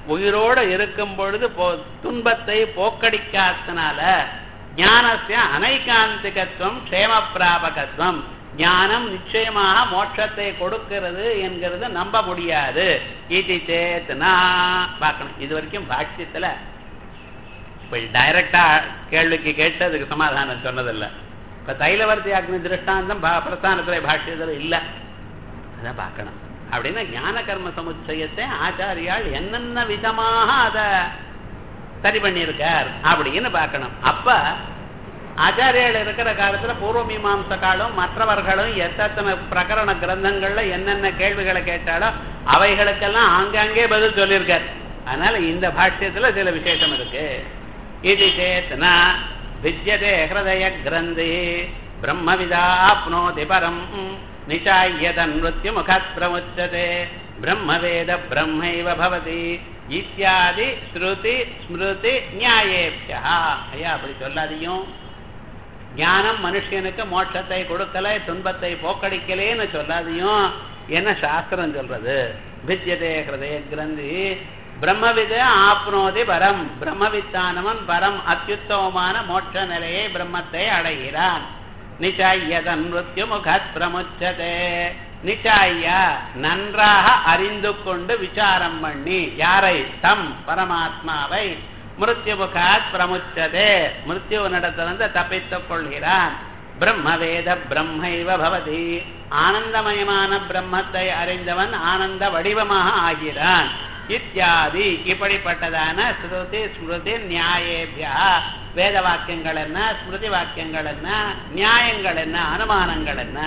உயிரோடு இருக்கும் பொழுது துன்பத்தை போக்கடிக்காதனால ஞானஸ்ய அனைகாந்திகத்துவம் க்ஷேம பிராபகத்துவம், ஞானம் நிச்சயமாக மோட்சத்தை கொடுக்கிறது என்கிறது நம்ப முடியாது. இது சேத்னா பார்க்கணும். இது வரைக்கும் பாஷ்யத்துல இப்ப டைரக்டா கேள்விக்கு கேட்டு அதுக்கு சமாதானம் சொன்னதில்லை. இப்ப தைலவர்த்தி அக்னி திருஷ்டாந்தம் பிரஸ்தானத்துல பாஷ்யத்துல இல்லை, அதான் பார்க்கணும். அப்படின்னா ஞான கர்ம சமுச்சயத்தை ஆச்சாரியால் என்னென்ன விதமாக அதை சரி பண்ணியிருக்கார் அப்படின்னு பார்க்கணும். அப்ப ஆச்சாரியால் இருக்கிற காலத்துல பூர்வ மீமாம்சகாலும் மற்றவர்களும் எத்தனை பிரகரண கிரந்தங்கள்ல என்னென்ன கேள்விகளை கேட்டாலோ அவைகளுக்கெல்லாம் ஆங்காங்கே பதில் சொல்லியிருக்கார். அதனால இந்த பாஷ்யத்துல சில விசேஷம் இருக்கு. இது சேத்னா வித்யதே ஹிருதய கிரந்தி பிரம்மவிதாப்னோதி பரம் நிசாயதன் மிருத்யு முகாத் பிரமுச்சதே பிரம்மவேத பிரம்மைவ பவதி இத்யாதி ஸ்ருதி ஸ்மிருதி நியாயேப்யா. ஐயா அப்படி சொல்லாதையும் ஞானம் மனுஷனுக்கு மோட்சத்தை கொடுக்கல, துன்பத்தை போக்கடிக்கலேன்னு சொல்லாதையும் என்ன சாஸ்திரம் சொல்றது? வித்யதே ஹிருதய கிரந்தி பிரம்மவித ஆப்னோதி பரம், பிரம்மவித்தானவன் பரம் அத்யுத்தமமான மோட்ச நிலையை பிரம்மத்தை அடைகிறான். நிச்சாயதன் மிருத்யு முகாத் பிரமுச்சதே, நிச்சாய நன்றாக அறிந்து கொண்டு விசாரம் பண்ணி யாரை? தம் பரமாத்மாவை மிருத்யு முகாத் பிரமுச்சதே, மிருத்யுவனிடத்திலிருந்து தப்பித்துக் கொள்கிறான். பிரம்மவேத பிரம்மைவ பவதி, ஆனந்தமயமான பிரம்மத்தை அறிந்தவன் ஆனந்த வடிவமாக ஆகிறான். இத்தியாதி இப்படிப்பட்டதான ஸ்ருதி ஸ்மிருதி நியாயேபியா, வேத வாக்கியங்கள் என்ன, ஸ்மிருதி வாக்கியங்கள் என்ன, நியாயங்கள் என்ன, அனுமானங்கள் என்ன.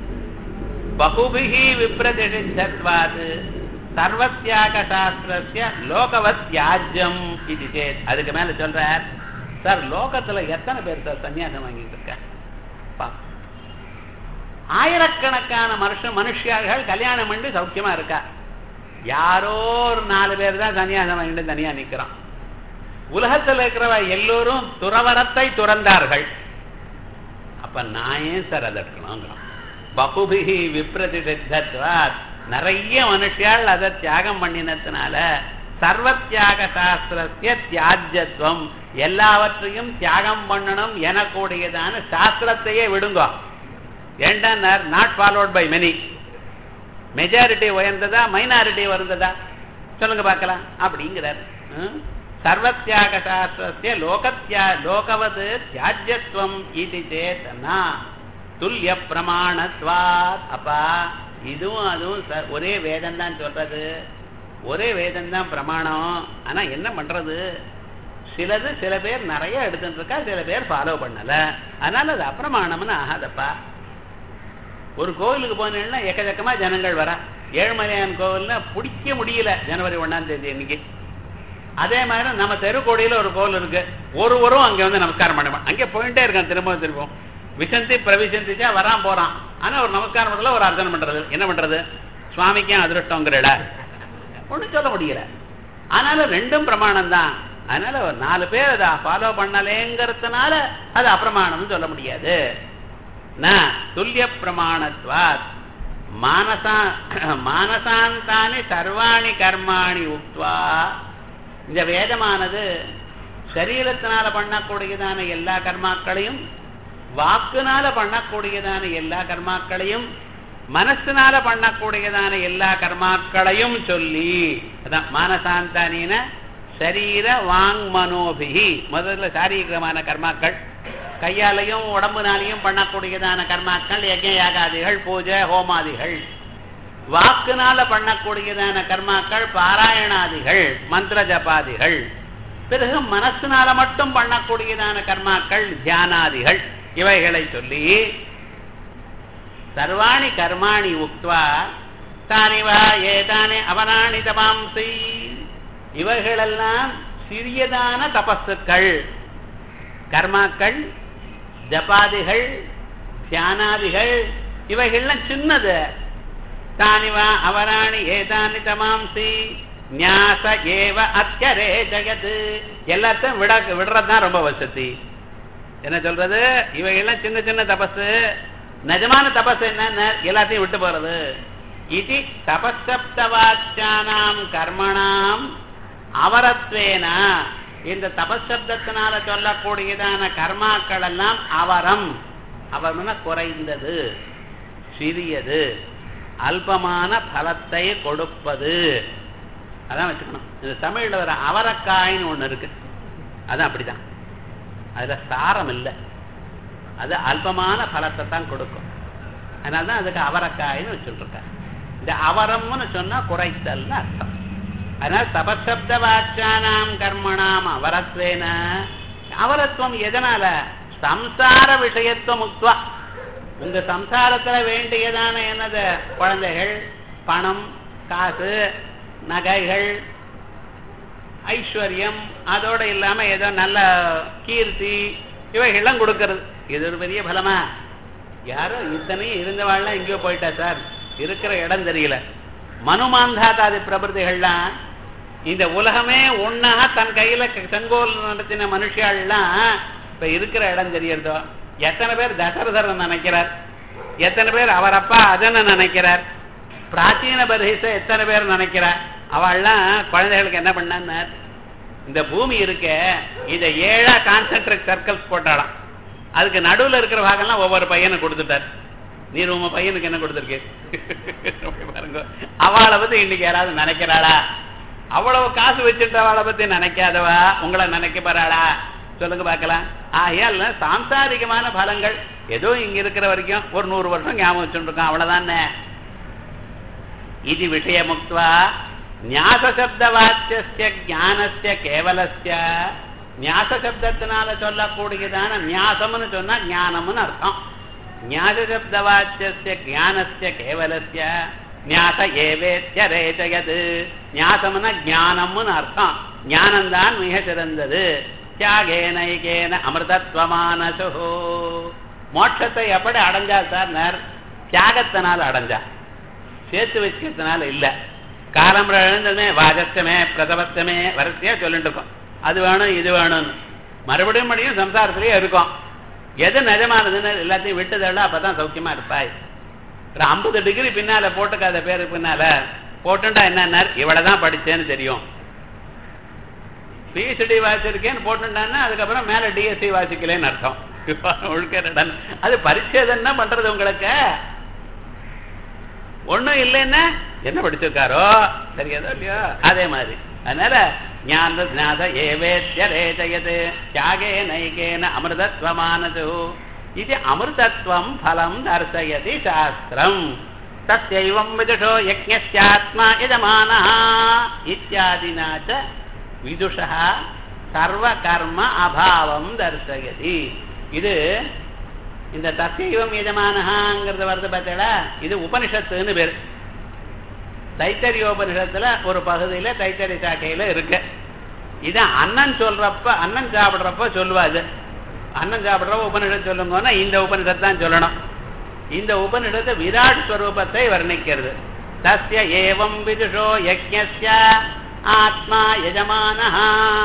பகுபிஹி விப்ரதிஷத்வாத் சர்வத்யாக சாஸ்திரஸ்ய லோகவத் தியாஜ்யம் இது சேத். அதுக்கு மேல சொல்றார், சார் லோகத்துல எத்தனை பேர் சார் சன்னியாசம் வாங்கிட்டு இருக்க? ஆயிரக்கணக்கான மனுஷ மனுஷியார்கள் கல்யாணம் பண்ணி சௌக்கியமா இருக்கா. யாரோ ஒரு நாலு பேர் தான் சன்னியாசம் வாங்கிட்டு தனியா நிக்கிறான். உலகத்தில் இருக்கிறவ எல்லோரும் துறவரத்தை துறந்தார்கள். அப்ப நான் ஏன் சார் அதை எடுக்கணும்? பகுபிஹி விப்ரதிஷத்வாத், நிறைய மனுஷியால் அதை தியாகம் பண்ணினதுனால சர்வ தியாக சாஸ்திரஸ்ய தியாஜ்யத்துவம், எல்லாவற்றையும் தியாகம் பண்ணணும் எனக்கூடியதான சாஸ்திரத்தையே விடுங்க. ஏண்டா not followed by many, majority உயர்ந்ததா மைனாரிட்டி வருந்ததா சொல்லுங்க பார்க்கலாம் அப்படிங்கிறார். சர்வத்யாக சாஸ்திரஸ்ய லோகத்யா லோகவது தியாஜ்யத்துவம் இது சேத்னா துல்லிய பிரமாணத்வாத். அப்பா இதுவும் அதுவும் ஒரே வேதம் தான் சொல்றது, ஒரே வேதம் தான் பிரமாணம். ஆனா என்ன பண்றது, சிலது சில பேர் நிறைய எடுத்துட்டு இருக்கா, சில பேர் ஃபாலோ பண்ணல, அதனால அது அப்பிரமாணம்னு ஆகாதப்பா. ஒரு கோவிலுக்கு போனேன்னா எக்கச்சக்கமா ஜனங்கள் வர, ஏழுமலையான் கோவில்னா பிடிக்க முடியல ஜனவரி ஒன்னாம் தேதி இன்னைக்கு. அதே மாதிரி நம்ம தெருக்கோடியில ஒரு கோவில் இருக்கு, ஒருவரும் அங்க வந்து நமஸ்காரம் பண்ண, அங்கே போயிட்டே இருக்கான் திரும்ப திரும்பவும் விசந்தி பிரவிசந்திச்சா வரான் போறான். ஆனா ஒரு நமஸ்காரம் பண்றதுல ஒரு அர்ச்சனை பண்றது, என்ன பண்றது? சுவாமிக்கும் அதிருஷ்டங்கிறட ஒண்ணு சொல்ல முடியல. ஆனாலும் ரெண்டும் பிரமாணம் தான். அதனால ஒரு நாலு பேர் அதை ஃபாலோ பண்ணலேங்கிறதுனால அது அப்பிரமாணம்னு சொல்ல முடியாது. துல்லிய பிரமாணத்வாத் மானசா மானசாந்தானி சர்வாணி கர்மாணி உக்த்வா. இந்த வேதமானது சரீரத்தினால பண்ணக்கூடியதான எல்லா கர்மாக்களையும், வாக்குனால பண்ணக்கூடியதான எல்லா கர்மாக்களையும், மனசினால பண்ணக்கூடியதான எல்லா கர்மாக்களையும் சொல்லி, அதான் மானசாந்தானின சரீர வாங் மனோபிஹி. முதல்ல சாரீரிகமான கர்மாக்கள், கையாலையும் உடம்புனாலையும் பண்ணக்கூடியதான கர்மாக்கள் யஜ்ஞ யாகாதிகள், பூஜை ஹோமாதிகள். வாக்குனால பண்ணக்கூடியதான கர்மாக்கள் பாராயணாதிகள், மந்திர ஜபாதிகள். பிறகு மனசுனால மட்டும் பண்ணக்கூடியதான கர்மாக்கள் தியானாதிகள். இவைகளை சொல்லி சர்வாணி கர்மாணி உக்த்வா தானிவா ஏதானே அவனானி தபாம்சி. இவைகளெல்லாம் சிறியதான தபசுக்கள், கர்மாக்கள், ஜபாதிகள், தியானாதிகள். இவைகள்லாம் சின்னது. தானிவா அவராணி ஏதானி தமாம்சி ஞாச ஏவ அத்யரே ஜகத். எல்லாத்தையும் விட விடுறதுதான் ரொம்ப வசதி. என்ன சொல்றது? இவைகள்லாம் சின்ன சின்ன தபசு. நிஜமான தபசு என்ன? எல்லாத்தையும் விட்டு போறது. இது தபசப்தவாச்சானாம் கர்மணாம் அவரத்வேனா இந்த தபசப்தத்தினால சொல்லக்கூடியதான கர்மாக்கள் எல்லாம் அவரம். அவர்னா குறைந்தது, சிறியது, அல்பமான பலத்தை கொடுப்பது. அதான் வச்சுக்கணும். இந்த தமிழ்ல வர அவரக்காயின்னு ஒண்ணு இருக்கு, அதான் அப்படிதான். அதுல சாரம் இல்லை, அது அல்பமான பலத்தை தான் கொடுக்கும். அதனால்தான் அதுக்கு அவரக்காயின்னு வச்சுட்டு இருக்காங்க. இந்த அவரம்னு சொன்னா குறைத்தல்னு அர்த்தம். அதனால தபசப்த வாச்சானாம் கர்மணாம் அவரத்வேன. அவரத்துவம் எதனால? சம்சார விஷயத்துவம் முக்துவா. உங்க சம்சாரத்துல வேண்டியதான என்னது? குழந்தைகள், பணம், காசு, நகைகள், ஐஸ்வர்யம், அதோட இல்லாம ஏதோ நல்ல கீர்த்தி, இவைகள்லாம் கொடுக்கறது. இது ஒரு பெரிய பலமா? யாரோ இத்தனையும் இருந்தவாள்லாம் எங்கேயோ போயிட்டா சார், இருக்கிற இடம் தெரியல. மனுமாந்தாதாதி பிரபுதிகள்லாம் இந்த உலகமே ஒன்னாக தன் கையில செங்கோல் நடத்தின மனுஷாள்லாம் இப்ப இருக்கிற இடம் தெரியறதோ. எத்தனை பேர் தசரதரன் நினைக்கிறார், எத்தனை பேர் அவர் அப்பா அதன நினைக்கிறார், பிராச்சீன பரிச எத்தனை பேர் நினைக்கிறார். அவள்லாம் குழந்தைகளுக்கு என்ன பண்ணார், இந்த பூமி இருக்க இதை ஏழா கான்சென்ட்ரிக் சர்க்கிள்ஸ் போட்டாலாம். அதுக்கு நடுவில் இருக்கிற பாகம்லாம் ஒவ்வொரு பையனை கொடுத்துட்டார். நீர் உங்க பையனுக்கு என்ன கொடுத்துருக்கு பாருங்க. அவளை பத்தி இன்னைக்கு யாராவது நினைக்கிறாளா? அவ்வளவு காசு வச்சுட்டு அவளை பத்தி நினைக்காதவா உங்களை நினைக்க போறாளா? சொல்லுங்க பார்க்கலாம். ஆகையால் சாம்சாரிகமான பலங்கள் ஏதோ இங்க இருக்கிற வரைக்கும் ஒரு நூறு வருஷம் ஞாபகம் வச்சுட்டு இருக்கோம், அவ்வளவுதானே. இது விஷய முக்துவா ஞாசசப்த வாச்சிய ஞானஸ்ய கேவலஸ்ய. ஞாசசப்தத்தினால சொல்லக்கூடியதான ஞாசம்னு சொன்னா ஞானம்னு அர்த்தம். ஞாசசப்த வாச்சிய ஞானஸ்ய கேவலஸ்ய ஞாச ஏவேத்ய ரேச்சயது. ஞாசம்னா ஞானம்னு அர்த்தம். ஞானம்தான் மிக சிறந்தது. தியாகேனைகேன அமிர்தத்வமானசு. மோட்சத்தை எப்படி அடைஞ்சா சார்? தியாகத்தினால அடைஞ்சா, சேர்த்து வச்சுக்கிறதுனால இல்ல. காலம் எழுந்ததுமே வாஜஸ்தமே பிரசவஸ்தமே வரிசையா சொல்லிட்டு இருக்கோம், அது வேணும் இது வேணும்னு. மறுபடியும் மறுபடியும் சம்சாரத்திலேயே இருக்கும். எது நிஜமானதுன்னு எல்லாத்தையும் விட்டுதா, அப்பதான் சௌக்கியமா இருப்பாய். ஒரு ஐம்பது டிகிரி பின்னால போட்டுக்காத பேரு பின்னால போட்டுட்டா என்ன, இவ்வளவுதான் படிச்சேன்னு தெரியும். பிஹெச்டி வாசிச்சிருக்கேன்னு போட்டுட்டான்னா அதுக்கப்புறம் மேல டிஎஸ்சி வாசிக்கலன்னு அர்த்தம். ஒழுக்க அது பரிச்சேதம் தான் பண்றது. உங்களுக்கு ஒண்ணும் இல்லைன்னா என்ன படிச்சிருக்காரோ தெரியாதோ இல்லையோ, அதே மாதிரி. அதனால ஞான ஞாத ஏவேத்ய ரேச்சயது தியாகே நைகேன அமிர்தத்வமானது. இது அமிர்தத்வம் பலம் தர்சயதி சாஸ்திரம். தஸ்யைவம் விதுஷோ யஜ்ஞஸ்யாத்மா யஜமானஹ இத்யாதினா ச விதுஷः சர்வ கர்ம அபாவம் தர்சயதி. இது இந்த தஸ்யைவம் யஜமானஹங்கிறது வருது பார்த்தீங்களா, இது உபனிஷத்துன்னு பேரு. தைத்தரியோபனிஷத்துல ஒரு பகுதியில தைத்தரி சாக்கையில இருக்கு. இது அண்ணன் சொல்றப்ப, அண்ணன் சாப்பிடுறப்ப சொல்லுவாது. அண்ணன் சாப்பிடுறப்ப உபனிஷத்து சொல்லுங்கன்னா இந்த உபனிஷத்து தான் சொல்லணும். இந்த உபனிஷத்து விராட் ஸ்வரூபத்தை வர்ணிக்கிறது. தஸ்ய ஏவம் விதுஷோ யஜ்ஞஸ்ய ஆத்மா யஜமானஹ.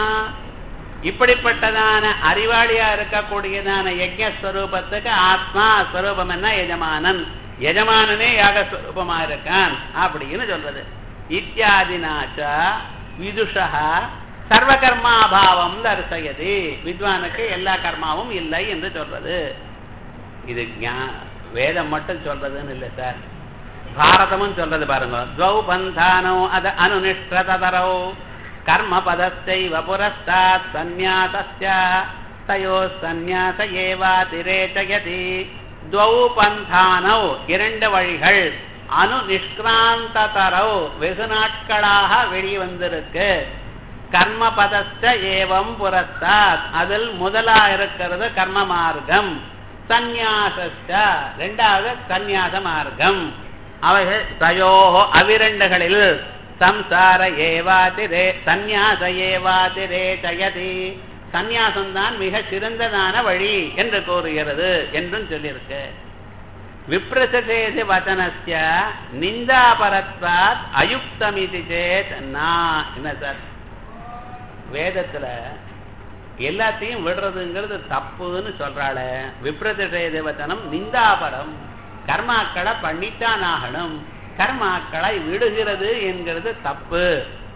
இப்படிப்பட்டதான அறிவாளியா இருக்கக்கூடியதான யஜ்ஞஸ்வரூபத்துக்கு ஆத்மா ஸ்வரூபம் என்ன? எஜமானன். எஜமானனே யாகஸ்வரூபமா இருக்கான் அப்படின்னு சொல்றது. இத்தியாதினாச்ச விதுஷः சர்வ கர்மாபாவம் தர்சயதி. வித்வானுக்கு எல்லா கர்மாவும் இல்லை என்று சொல்றது. இது வேதம் மட்டும் சொல்றதுன்னு இல்லை சார், பாரதமும் சொல்றது பாருங்க. த்வௌ பந்தானோ அத அனுநிஷ்டதரோ கர்ம பதஸ்தைவ புரஸ்தாத் சந்நியாசஸ்ய தயோ சந்நியாச ஏவாதிரேச்சயதி. த்வௌ பந்தானோ இரண்டு வழிகள், அனு நிஷ்கிராந்ததரோ வெகு நாட்களாக வெளிவந்திருக்கு. கர்ம பதஸ்த ஏவம் புரஸ்தாத் அதில் முதலா இருக்கிறது கர்ம மார்க்கம். சந்நியாசஸ்ய இரண்டாவது சந்நியாச மார்க்கம். அவைகள் தயோஹோ அவிரண்டுகளில் சம்சார ஏவாதிரே சந்நியாச ஏவாதிரேச்சயதி. சந்நியாசம்தான் மிக சிறந்ததான வழி என்று கூறுகிறது என்றும் சொல்லியிருக்கு. விப்ரசேதி வச்சனஸ்ய நிந்தாபரத்வாத் அயுக்தமிதி சேத் நா. என்ன சார், வேதத்துல எல்லாத்தையும் விடுறதுங்கிறது தப்புன்னு சொல்றாள. விப்ரசேதி வச்சனம் நிந்தாபரம். கர்மாக்களை பண்ணித்தான் ஆகணும், கர்மாக்களை விடுகிறது என்கிறது தப்பு.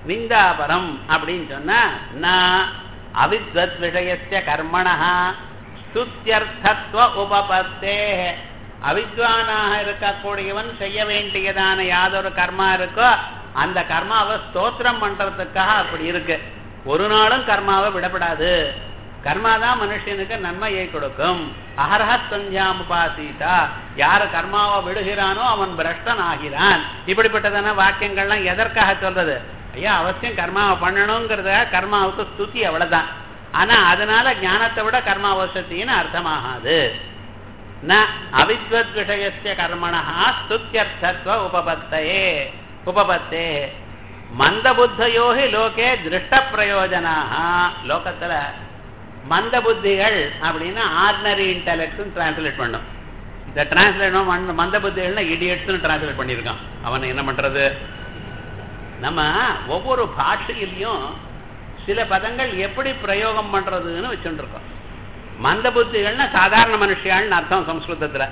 நிந்தாபரம் அப்படின்னு சொன்னா நான் அவித்வத் விஷயஸ்ய கர்மணஹ ஸ்துத்யர்த்தத்வ உபபத்தே. அவித்வானாக இருக்கக்கூடியவன் செய்ய வேண்டியதான யாதொரு கர்மா இருக்கோ அந்த கர்மாவை ஸ்தோத்திரம் பண்றதுக்காக அப்படி இருக்கு. ஒரு நாளும் கர்மாவை விடப்படாது. கர்மாதான் மனுஷனுக்கு நன்மையை கொடுக்கும். அஹரஹ சந்தியாமுபாசீதா, யாரு கர்மாவை விடுகிறானோ அவன் பிரஷ்டன் ஆகிறான். இப்படிப்பட்டதான வாக்கியங்கள்லாம் எதற்காக சொல்றது? ஐயா அவசியம் கர்மாவை பண்ணணுங்கிறத கர்மாவுக்கு ஸ்துதி அவ்வளவுதான். ஆனா அதனால ஞானத்தை விட கர்மாவசத்தின்னு அர்த்தமாகாது. ந அவித்வத் விஷயஸ்ய கர்மணஹ ஸ்துத்யர்த்தத்வ உபபத்தயே உபபத்தே. மந்த புத்தயோகி லோகே திருஷ்ட பிரயோஜனாக. லோகத்துல மந்த புத்திகள் அப்படின்னு ஆர்டினரி இன்டெலெக்ட்ஸ் டிரான்ஸ்லேட் பண்ணும். இந்த டிரான்ஸ்லேட் மந்த புத்திகள்னா இடியட்ஸ் டிரான்ஸ்லேட் பண்ணியிருக்கான். அவன் என்ன பண்றது? நம்ம ஒவ்வொரு பாஷையிலையும் சில பதங்கள் எப்படி பிரயோகம் பண்றதுன்னு வச்சுட்டு இருக்கோம். மந்த புத்திகள்னா சாதாரண மனுஷியாள்னு அர்த்தம் சம்ஸ்கிருதத்துல.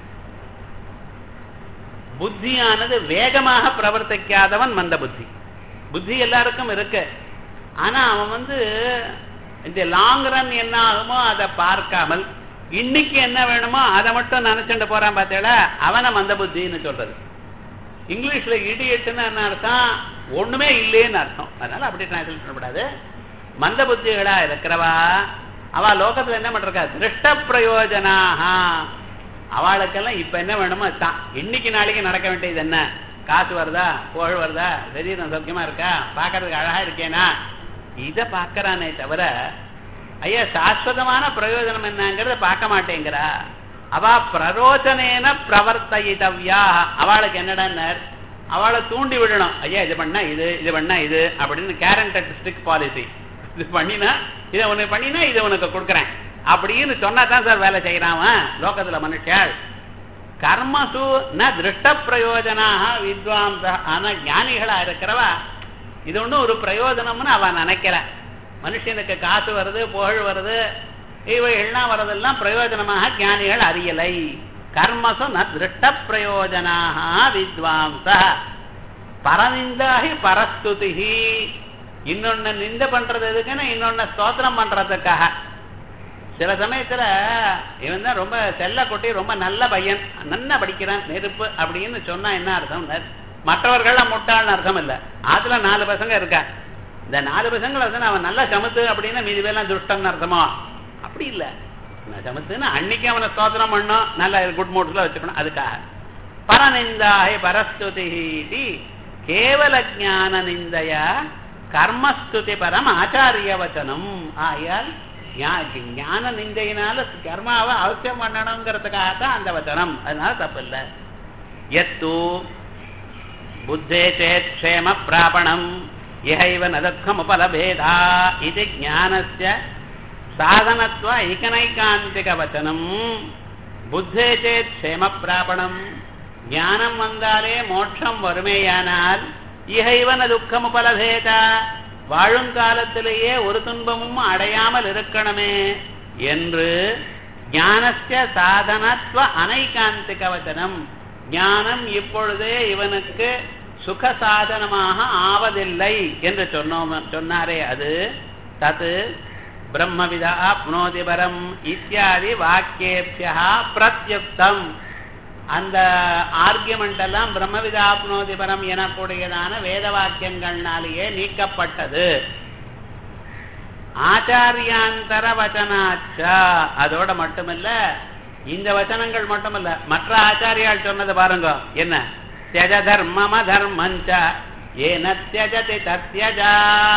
புத்தியானது வேகமாக பிரவர்த்திக்காதவன் மந்த புத்தி. புத்தி எல்லாருக்கும் இருக்கு. ஆனா அவன் வந்து இந்த லாங் ரன் என்ன ஆகுமோ அதை பார்க்காமல் இன்னைக்கு என்ன வேணுமோ அதை மட்டும் நினைச்சுட்டு போறான் பார்த்தேடா, அவனை மந்த புத்தின்னு சொல்றது. இங்கிலீஷ்ல இடியட்டுன்னு என்ன அர்த்தம்? ஒண்ணுமே இல்லைன்னு அர்த்தம். அதனால அப்படி டிரான்ஸ்லேட் பண்ணக்கூடாது. மந்த புத்திகளா இருக்கிறவா அவ லோகத்துல என்ன பண்றா? திருஷ்ட பிரயோஜனாக. அவளுக்கெல்லாம் இப்ப என்ன வேணுமோ தான். இன்னைக்கு நாளைக்கு நடக்க வேண்டியது என்ன? காசு வருதா, புகழ் வருதா, சரீரம் சௌக்கியமா இருக்கா, பாக்கிறதுக்கு அழகா இருக்கேனா, இதை பார்க்கறானே தவிர ஐயா சாஸ்வதமான பிரயோஜனம் என்னங்கிறத பார்க்க மாட்டேங்கிறா. அவ பிரரோச்சனேன பிரவர்த்தித்தவ்யா. அவளுக்கு என்னடா அவளை தூண்டி விடணும். ஐயா இது பண்ணா இது இது பண்ணா இது அப்படின்னு கேரண்டட் ஸ்ட்ரிக்ட் பாலிசி. இது பண்ணினா இதை உனக்கு பண்ணினா இதை உனக்கு கொடுக்குறேன் அப்படின்னு சொன்னா தான் சார் வேலை செய்யறான் லோகத்துல மனுஷாள். கர்மசு ந திருஷ்ட பிரயோஜனாக வித்வாம்ச. ஆனா ஞானிகளா இருக்கிறவா இது ஒன்றும் ஒரு பிரயோஜனம்னு அவன் நினைக்கல. மனுஷனுக்கு காசு வருது, புகழ் வருது, இவைகள்லாம் வரதெல்லாம் பிரயோஜனமாக ஞானிகள் அறியலை. கர்மசு ந திருஷ்ட பிரயோஜனாக வித்வாம்ச. பரநிந்தாகி பரஸ்துதிஹி. இன்னொன்னு நிந்த பண்றது எதுக்குன்னா இன்னொன்னு ஸ்தோத்திரம் பண்றதுக்காக. சில சமயத்துல இவன் தான் ரொம்ப செல்ல கொட்டி ரொம்ப நல்ல பையன், நல்லா படிக்கிறான், நெருப்பு அப்படின்னு சொன்னா என்ன அர்த்தம்? மற்றவர்கள்லாம் முட்டாள்னு அர்த்தம் இல்லை. அதுல நாலு பசங்க இருக்கா, இந்த நாலு பசங்களை வந்து அவன் நல்லா சமத்து அப்படின்னா மீதி பேர்லாம் துஷ்டம்னு அர்த்தமோ? அப்படி இல்லை. நான் சமத்துன்னு அன்னைக்கு அவனை ஸ்தோத்திரம் பண்ணும், நல்ல குட் மூட்ஸ்ல வச்சுக்கணும். அதுக்காக பரநிந்தாஹி பரஸ்துதி கேவல ஞான நிந்தையா கர்மஸ்துதி பரம் ஆச்சாரிய வச்சனம். ஆயால் ஞான நிந்தையினால கர்மாவை அவசியம் பண்ணணுங்கிறதுக்காகத்தான் அந்த வச்சனம். அதனால தப்பு இல்லை. எத்து புத்தே சேத் க்ஷேம பிராபணம் இஹைவ நதுக்கம் உபலபேதா இது ஞானஸ்ய சாதனத்வ ஐகனைகாந்திக வச்சனம். புத்தே சேத் க்ஷேம பிராபணம், ஞானம் வந்தாலே மோட்சம் வருமேயானால் இஹைவ நதுக்கம் உபலபேதா, வாழும் காலத்திலேயே ஒரு துன்பமும் அடையாமல் இருக்கணுமே என்று ஞானஸ்ய சாதனத்வ அனைகாந்திக வச்சனம். ஞானம் இப்பொழுதே இவனுக்கு சுக சாதனமாக ஆவதில்லை என்று சொன்னோம் சொன்னாரே அது தத் பிரம்மவிதா ஆப்னோதி பரம் இத்தியாதி வாக்கியேபியா பிரத்யுக்தம். அந்த ஆர்கியுமெண்ட் எல்லாம் பிரம்மவிதா ஆப்னோதி பரம் எனக்கூடியதான வேத வாக்கியங்கள்னாலேயே நீக்கப்பட்டது. ஆச்சாரியாந்தர வச்சனாச்ச. அதோட மட்டுமல்ல, இந்த வச்சனங்கள் மட்டுமல்ல, மற்ற ஆச்சாரியால் சொன்னது பாருங்க என்ன? தியஜ தர்மம தர்மஞ்ச ஏன தியஜதி தத்யஜா.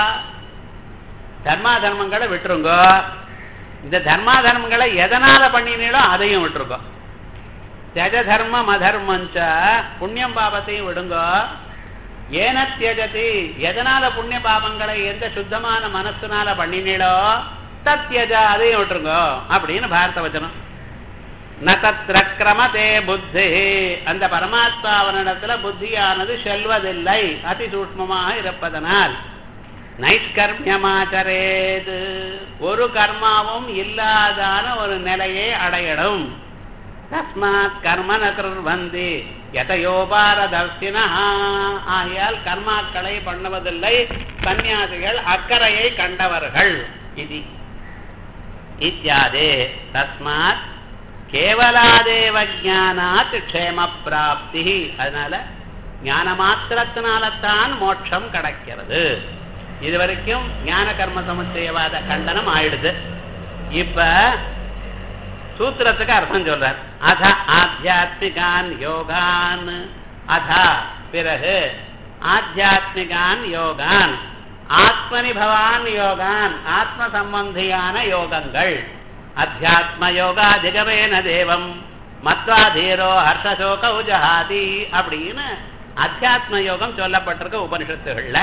தர்மா தர்மங்களை விட்டுருங்க. இந்த தர்மா தர்மங்களை எதனால பண்ணினீங்களோ அதையும் விட்டுருங்க. தியஜ தர்மம் அதர்மஞ்ச, புண்ணியம் பாபத்தையும் விடுங்க. ஏன தியஜதி, எதனால புண்ணிய பாபங்களை எந்த சுத்தமான மனசுனால பண்ணினீங்களோ தத்யஜா, அதையும் விட்டுருங்க அப்படின்னு பாரத வச்சனம். நதத்ர கிரமதே புத்தி, அந்த பரமாத்மாவனிடத்துல புத்தியானது செல்வதில்லை, அதி சூக்ஷ்மமாக இருப்பதனால். நைஷ்கர்மியமாச்சரேது, ஒரு கர்மாவும் இல்லாதான ஒரு நிலையை அடையணும். தஸ்மாத் கர்ம ந குர்வந்தி யதயோபாரதர்சினஹ. ஆகையால் கர்மாக்களை பண்ணுவதில்லை சந்நியாசிகள் அக்கறையை கண்டவர்கள். இது இத்யாதே தஸ்மாத் கேவலாதேவ ஞானாத் க்ஷேம பிராப்தி. அதனால ஞான மாத்திரத்தினால்தான் மோட்சம் கிடைக்கிறது. இதுவரைக்கும் ஞான கர்ம சமுச்சயவாத கண்டனம் ஆயிடுது. இப்ப சூத்திரத்துக்கு அர்த்தம் சொல்றார். அத ஆத்தியாத்மிகான் யோகான், அத பிறகு ஆத்தியாத்மிகான் யோகான், ஆத்மனி பவான் யோகான், ஆத்ம சம்பந்தியான யோகங்கள். அத்தியாத்ம யோகா ஜெகவேன தேவம் மத்வா தீரோ ஹர்ஷசோக உஜஹாதி அப்படின்னு அத்தியாத்ம யோகம் சொல்லப்பட்டிருக்க உபனிஷத்துகள்ல.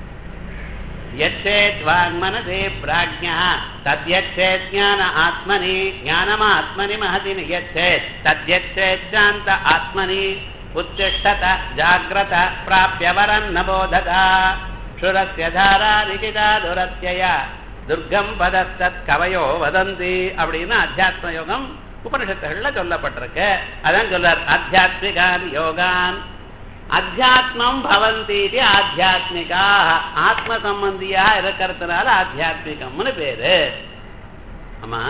யச்சேத் வாங்மனதே பிராஜ்ஞா தத்யச்சேத் ஞான ஆத்மனி ஞானமாத்மனி மஹதி யச்சேத் தத்யச்சேத் சாந்த ஆத்மனி உத்திஷ்டத ஜாக்ரத பிராப்ய வரம் நபோதத சுரஸ்ய தாரா நிகிதா துரத்யய துர்கம் பதஸ்தத் கவயோ வதந்தி அப்படின்னு அத்தியாத்ம யோகம் உபனிஷத்துகள்ல சொல்லப்பட்டிருக்கு. அதான் சொல்றார் ஆத்தியாத்மிகான் யோகான். அத்தியாத்மம் பவந்தி ஆத்தியாத்மிகா, ஆத்ம சம்பந்தியா இருக்கிறதுனால ஆத்தியாத்மிகம்னு பேரு. ஆமா,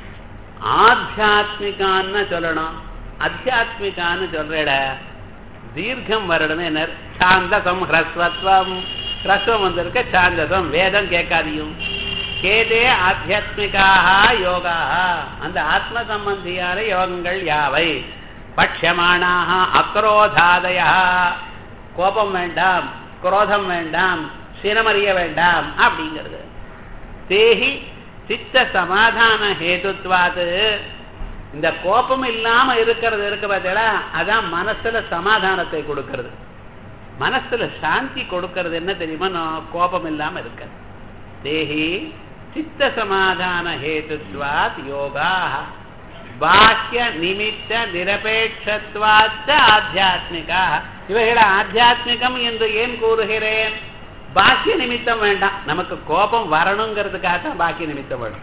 ஆத்தியாத்மிகான்னு சொல்லணும், அத்தியாத்மிகான்னு சொல்றேட தீர்க்கம் வரணும். என்ன சாந்தசம் ஹ்ரஸ்வத்வம், ஹ்ரஸ்வம் வந்திருக்க சாந்தசம், வேதம் கேட்காதியும். கேதே ஆத்தியாத்மிகாக யோகாக, அந்த ஆத்ம சம்பந்தியான யோகங்கள் யாவை? பட்சமானாக அக்ரோதாதய, கோபம் வேண்டாம், குரோதம் வேண்டாம், சினமறிய வேண்டாம் அப்படிங்கிறது. தேஹி சித்த சமாதான ஹேதுத்வாது, இந்த கோபம் இல்லாம இருக்கிறது இருக்கு பார்த்தீங்களா, அதான் மனசுல சமாதானத்தை கொடுக்கிறது, மனசுல சாந்தி கொடுக்கிறது. என்ன தெரியுமா? கோபம் இல்லாம இருக்க. தேஹி சித்த சமாதான ஹேதுத்வாத் யோகா பாஹ்ய நிமித்த நிரபேட்சத்வாத் ஆத்தியாத்மிகா. இவைகளை ஆத்தியாத்மிகம் என்று ஏன் கூறுகிறேன்? பாக்கிய நிமித்தம் வேண்டாம். நமக்கு கோபம் வரணுங்கிறதுக்காக பாக்கிய நிமித்தம் வேணும்.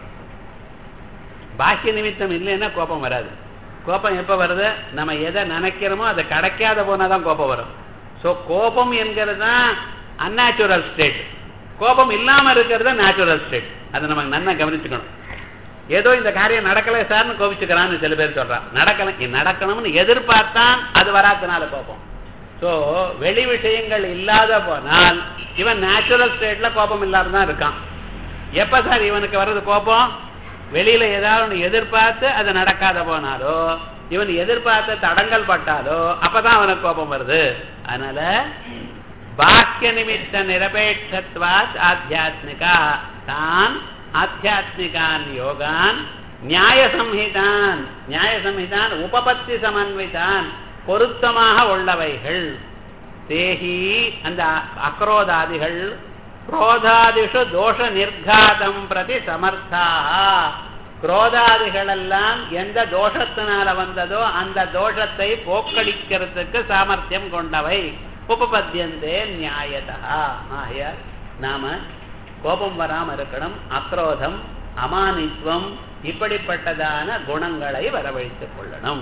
பாக்கிய நிமித்தம் இல்லைன்னா கோபம் வராது. கோபம் எப்ப வருது? நம்ம எதை நினைக்கிறோமோ அதை கிடைக்காத போனாதான் கோபம் வரும். ஸோ கோபம் என்கிறது தான் அந்நேச்சுரல் ஸ்டேட், கோபம் இல்லாம இருக்கிறது நேச்சுரல் ஸ்டேட். அதை நம்ம நல்லா கவனிச்சுக்கணும். ஏதோ இந்த காரியம் நடக்கலை சார்னு கோபிச்சுக்கிறான்னு சில பேர் சொல்றான். நடக்கல நடக்கணும்னு எதிர்பார்த்தான், அது வராதனால கோபம். ஸோ வெளி விஷயங்கள் இல்லாத போனால் இவன் நேச்சுரல் ஸ்டேட்ல கோபம் இல்லாமதான் இருக்கான். எப்ப சார் இவனுக்கு வர்றது கோபம்? வெளியில ஏதாவது எதிர்பார்த்து அது நடக்காத போனாலோ, இவன் எதிர்பார்த்த தடங்கள் பட்டாலோ அப்பதான் அவனுக்கு கோபம் வருது. அதனால பாக்கிய நிமித்த நிரபேட்சத்வாத் ஆத்தியாத்மிகா, தான் ஆத்தியாத்மிகான் யோகான் நியாய சம்ஹிதான், நியாய சம்ஹிதான் உபபத்தி சமன்விதான், பொருத்தமாக உள்ளவைகள். தேஹி அந்த அக்ரோதாதிகள் குரோதாதிஷு தோஷ நிர்காதம் பிரதி சமர்த்தாக, குரோதாதிகள் எல்லாம் எந்த தோஷத்தினால வந்ததோ அந்த தோஷத்தை போக்கடிக்கிறதுக்கு சாமர்த்தியம் கொண்டவை. உபபத்தியந்தே நியாயதா. ஆகையால் நாம கோபம் வராம இருக்கணும். அக்ரோதம், அமானித்வம் இப்படிப்பட்டதான குணங்களை வரவழைத்துக் கொள்ளணும்.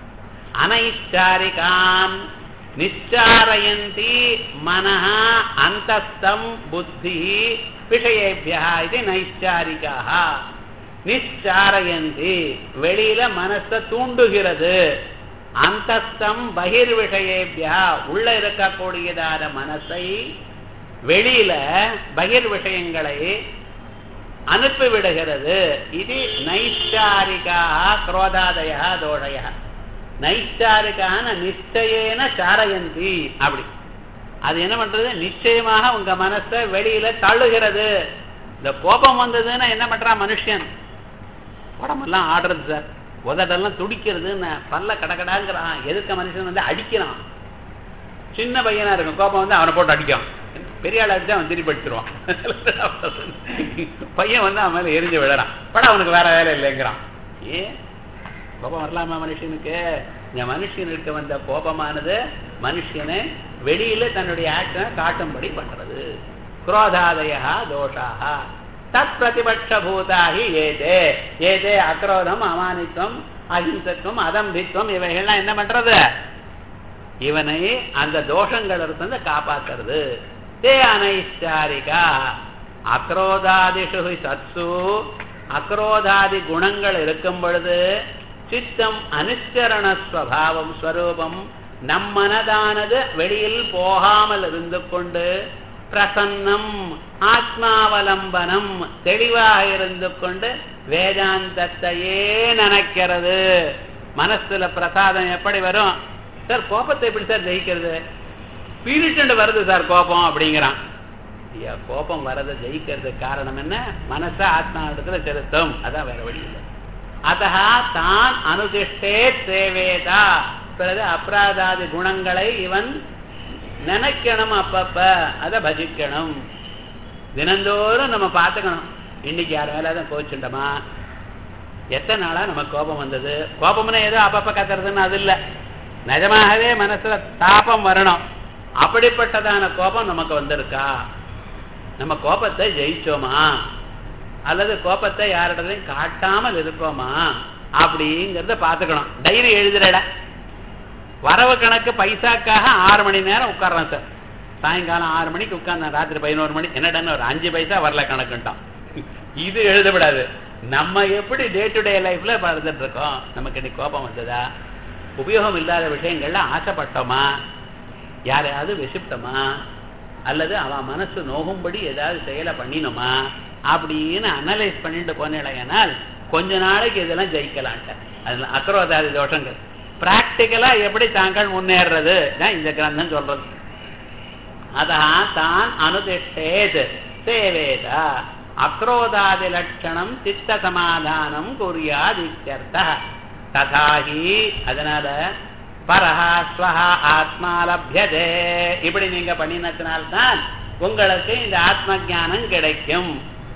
அனைச்சாரிகான் நிச்சாரயந்தி மனஹ அந்தஸ்தம் புத்தி விஷயேபியா இது நைச்சாரிகாக. நிச்சாரயந்தி வெளியில மனசை தூண்டுகிறது, அந்தஸ்தம் பகிர் விஷயேபியா உள்ள இருக்கக்கூடியதான மனசை வெளியில பகிர் விஷயங்களை அனுப்பிவிடுகிறது. இது நைச்சாரிகா குரோதாதய தோஷய. நைச்சாரிகான நிச்சயேன சாரயந்தி. அப்படி அது என்ன பண்றது? நிச்சயமாக உங்க மனசை வெளியில தள்ளுகிறது. இந்த கோபம் வந்ததுன்னா என்ன பண்றான் மனுஷன்? உடம்பெல்லாம் ஆடுறது சார், உதடெல்லாம் துடிக்கிறதுன்னு பல்ல கடக்கடாங்கிறான். எதிர்க்க மனுஷன் வந்து அடிக்கிறான். சின்ன பையனா இருக்கும், கோபம் வந்து அவனை போட்டு அடிக்கான். பெரிய ஆள் அடிச்சு அவன் திருப்பி அடிச்சிருவான். பையன் வந்து அவன் மேல எரிஞ்சு விழறான். படம் அவனுக்கு வேற வேலை இல்லைங்கிறான். ஏன் கோபம் வரலாமா மனுஷனுக்கு? இந்த மனுஷனுக்கு வந்த கோபமானது மனுஷனை வெளியில தன்னுடைய ஆக்ஷனை காட்டும்படி பண்றது. குரோதாதயா தோஷாக தத் பிரதிபட்சபூதாகி ஏதே ஏதே அக்ரோதம் அமானித்வம் அஹிம்சத்துவம் அதம்பித்வம் இவைகள்லாம் என்ன பண்றது இவனை அந்த தோஷங்கள் இருந்து காப்பாத்துறது தே அனைச்சாரிகா அக்ரோதாதிஷு சத்சு அக்ரோதாதி குணங்கள் இருக்கும் பொழுது சித்தம் அனுச்சரண ஸ்வபாவம் ஸ்வரூபம் நம் மனதானது வெளியில் போகாமல் இருந்து கொண்டு பிரசன்னம் ஆத்மாவலம்பனம் தெளிவாக இருந்து கொண்டு வேதாந்தத்தையே நினைக்கிறது. மனசுல பிரசாதம் எப்படி வரும் சார்? கோபத்தை எப்படி சார் ஜெயிக்கிறது? பீரிட்டு வருது சார் கோபம் அப்படிங்கிறான். கோபம் வரதை ஜெயிக்கிறதுக்கு காரணம் என்ன? மனச ஆத்மா இடத்துல செலுத்தும். அதான் வேற வழி இல்லை. அதா தான் அனுதிஷ்டே சேவேதா. பிறகு அப்ராதாதி குணங்களை இவன் நினைக்கணும், அப்பப்ப அதை பஜிக்கணும். தினந்தோறும் நம்ம பார்த்துக்கணும், இன்னைக்கு யார் வேலை தான் கோச்சுட்டோமா, எத்தனை நாளா நம்ம கோபம் வந்தது. கோபம்னா ஏதோ அப்பப்ப கத்துறதுன்னு அது இல்லை, நிஜமாகவே மனசுல தாபம் வரணும். அப்படிப்பட்டதான கோபம் நமக்கு வந்திருக்கா? நம்ம கோபத்தை ஜெயிச்சோமா அல்லது கோபத்தை யாரிடத்தையும் காட்டாமல் இருக்கோமா அப்படிங்கிறத பார்த்துக்கணும். டைரி எழுதுறடா, வரவு கணக்கு பைசாக்காக ஆறு மணி நேரம் உட்கார்றான் சார். சாயங்காலம் ஆறு மணிக்கு உட்கார்ந்தான், ராத்திரி பதினோரு மணி என்னடான்னு ஒரு அஞ்சு பைசா வரல கணக்குட்டான். இது எழுதப்படாது. நம்ம எப்படி டே டு டே லைஃப்ல பார்த்துட்டு இருக்கோம். நமக்கு இன்னைக்கு கோபம் வந்ததா? உபயோகம் இல்லாத விஷயங்கள்ல ஆசைப்பட்டோமா? யாரையாவது விசிப்டோமா? அல்லது அவன் மனசு நோகும்படி ஏதாவது செயலை பண்ணினோமா அப்படின்னு அனலைஸ் பண்ணிட்டு போனேனால் கொஞ்ச நாளைக்கு இதெல்லாம் ஜெயிக்கலான்ட்ட. அதெல்லாம் அக்ரோதாதி தோஷங்கள் பிராக்டிக்கலா எப்படி தாங்கள் முன்னேறது தான் இந்த கிரந்தம் சொல்றது. அதான் தான் அனுதிஷ்டேத் சேவேதா அக்ரோதாதி லட்சணம் சித்த சமாதானம் குறியாதித்யர்த்தः. ததாஹி அதனால பரஹா ஸ்வஹா ஆத்மா லப்யதே. இப்படி நீங்க பண்ணினத்தினால்தான் உங்களுக்கு இந்த ஆத்ம ஞானம் கிடைக்கும்.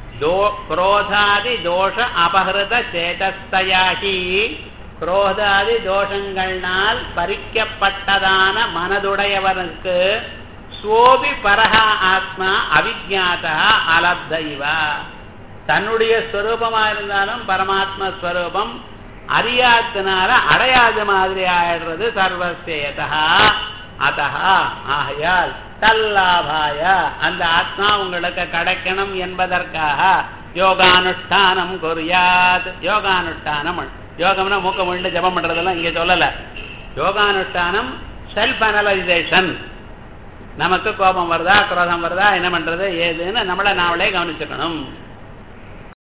குரோதாதி தோஷ அபகிருத சேதஸ்தயாகி குரோதாதி தோஷங்கள்னால் பறிக்கப்பட்டதான மனதுடையவனுக்கு சோபி பரஹா ஆத்மா அவிஜாதா அலப்தைவா. தன்னுடைய ஸ்வரூபமா இருந்தாலும் பரமாத்ம ஸ்வரூபம் அறியாதனால அடையாத மாதிரி ஆயிடுறது. சர்வசேதா அதஹா ஆகையால் தல்லாபாய அந்த ஆத்மா உங்களுக்கு கிடைக்கணும் என்பதற்காக யோகானுஷ்டானம் குறியாத். யோகானுஷ்டானம் யோகம்னா மூக்க முண்டு ஜபம் பண்றதெல்லாம் இங்க சொல்லல. யோகானுஷ்டானம் செல்ஃப் அனலைசேஷன். நமக்கு கோபம் வருதா குரோதம் வருதா என்ன பண்றது ஏதுன்னு நம்மளை நாமளே கவனிச்சுக்கணும்.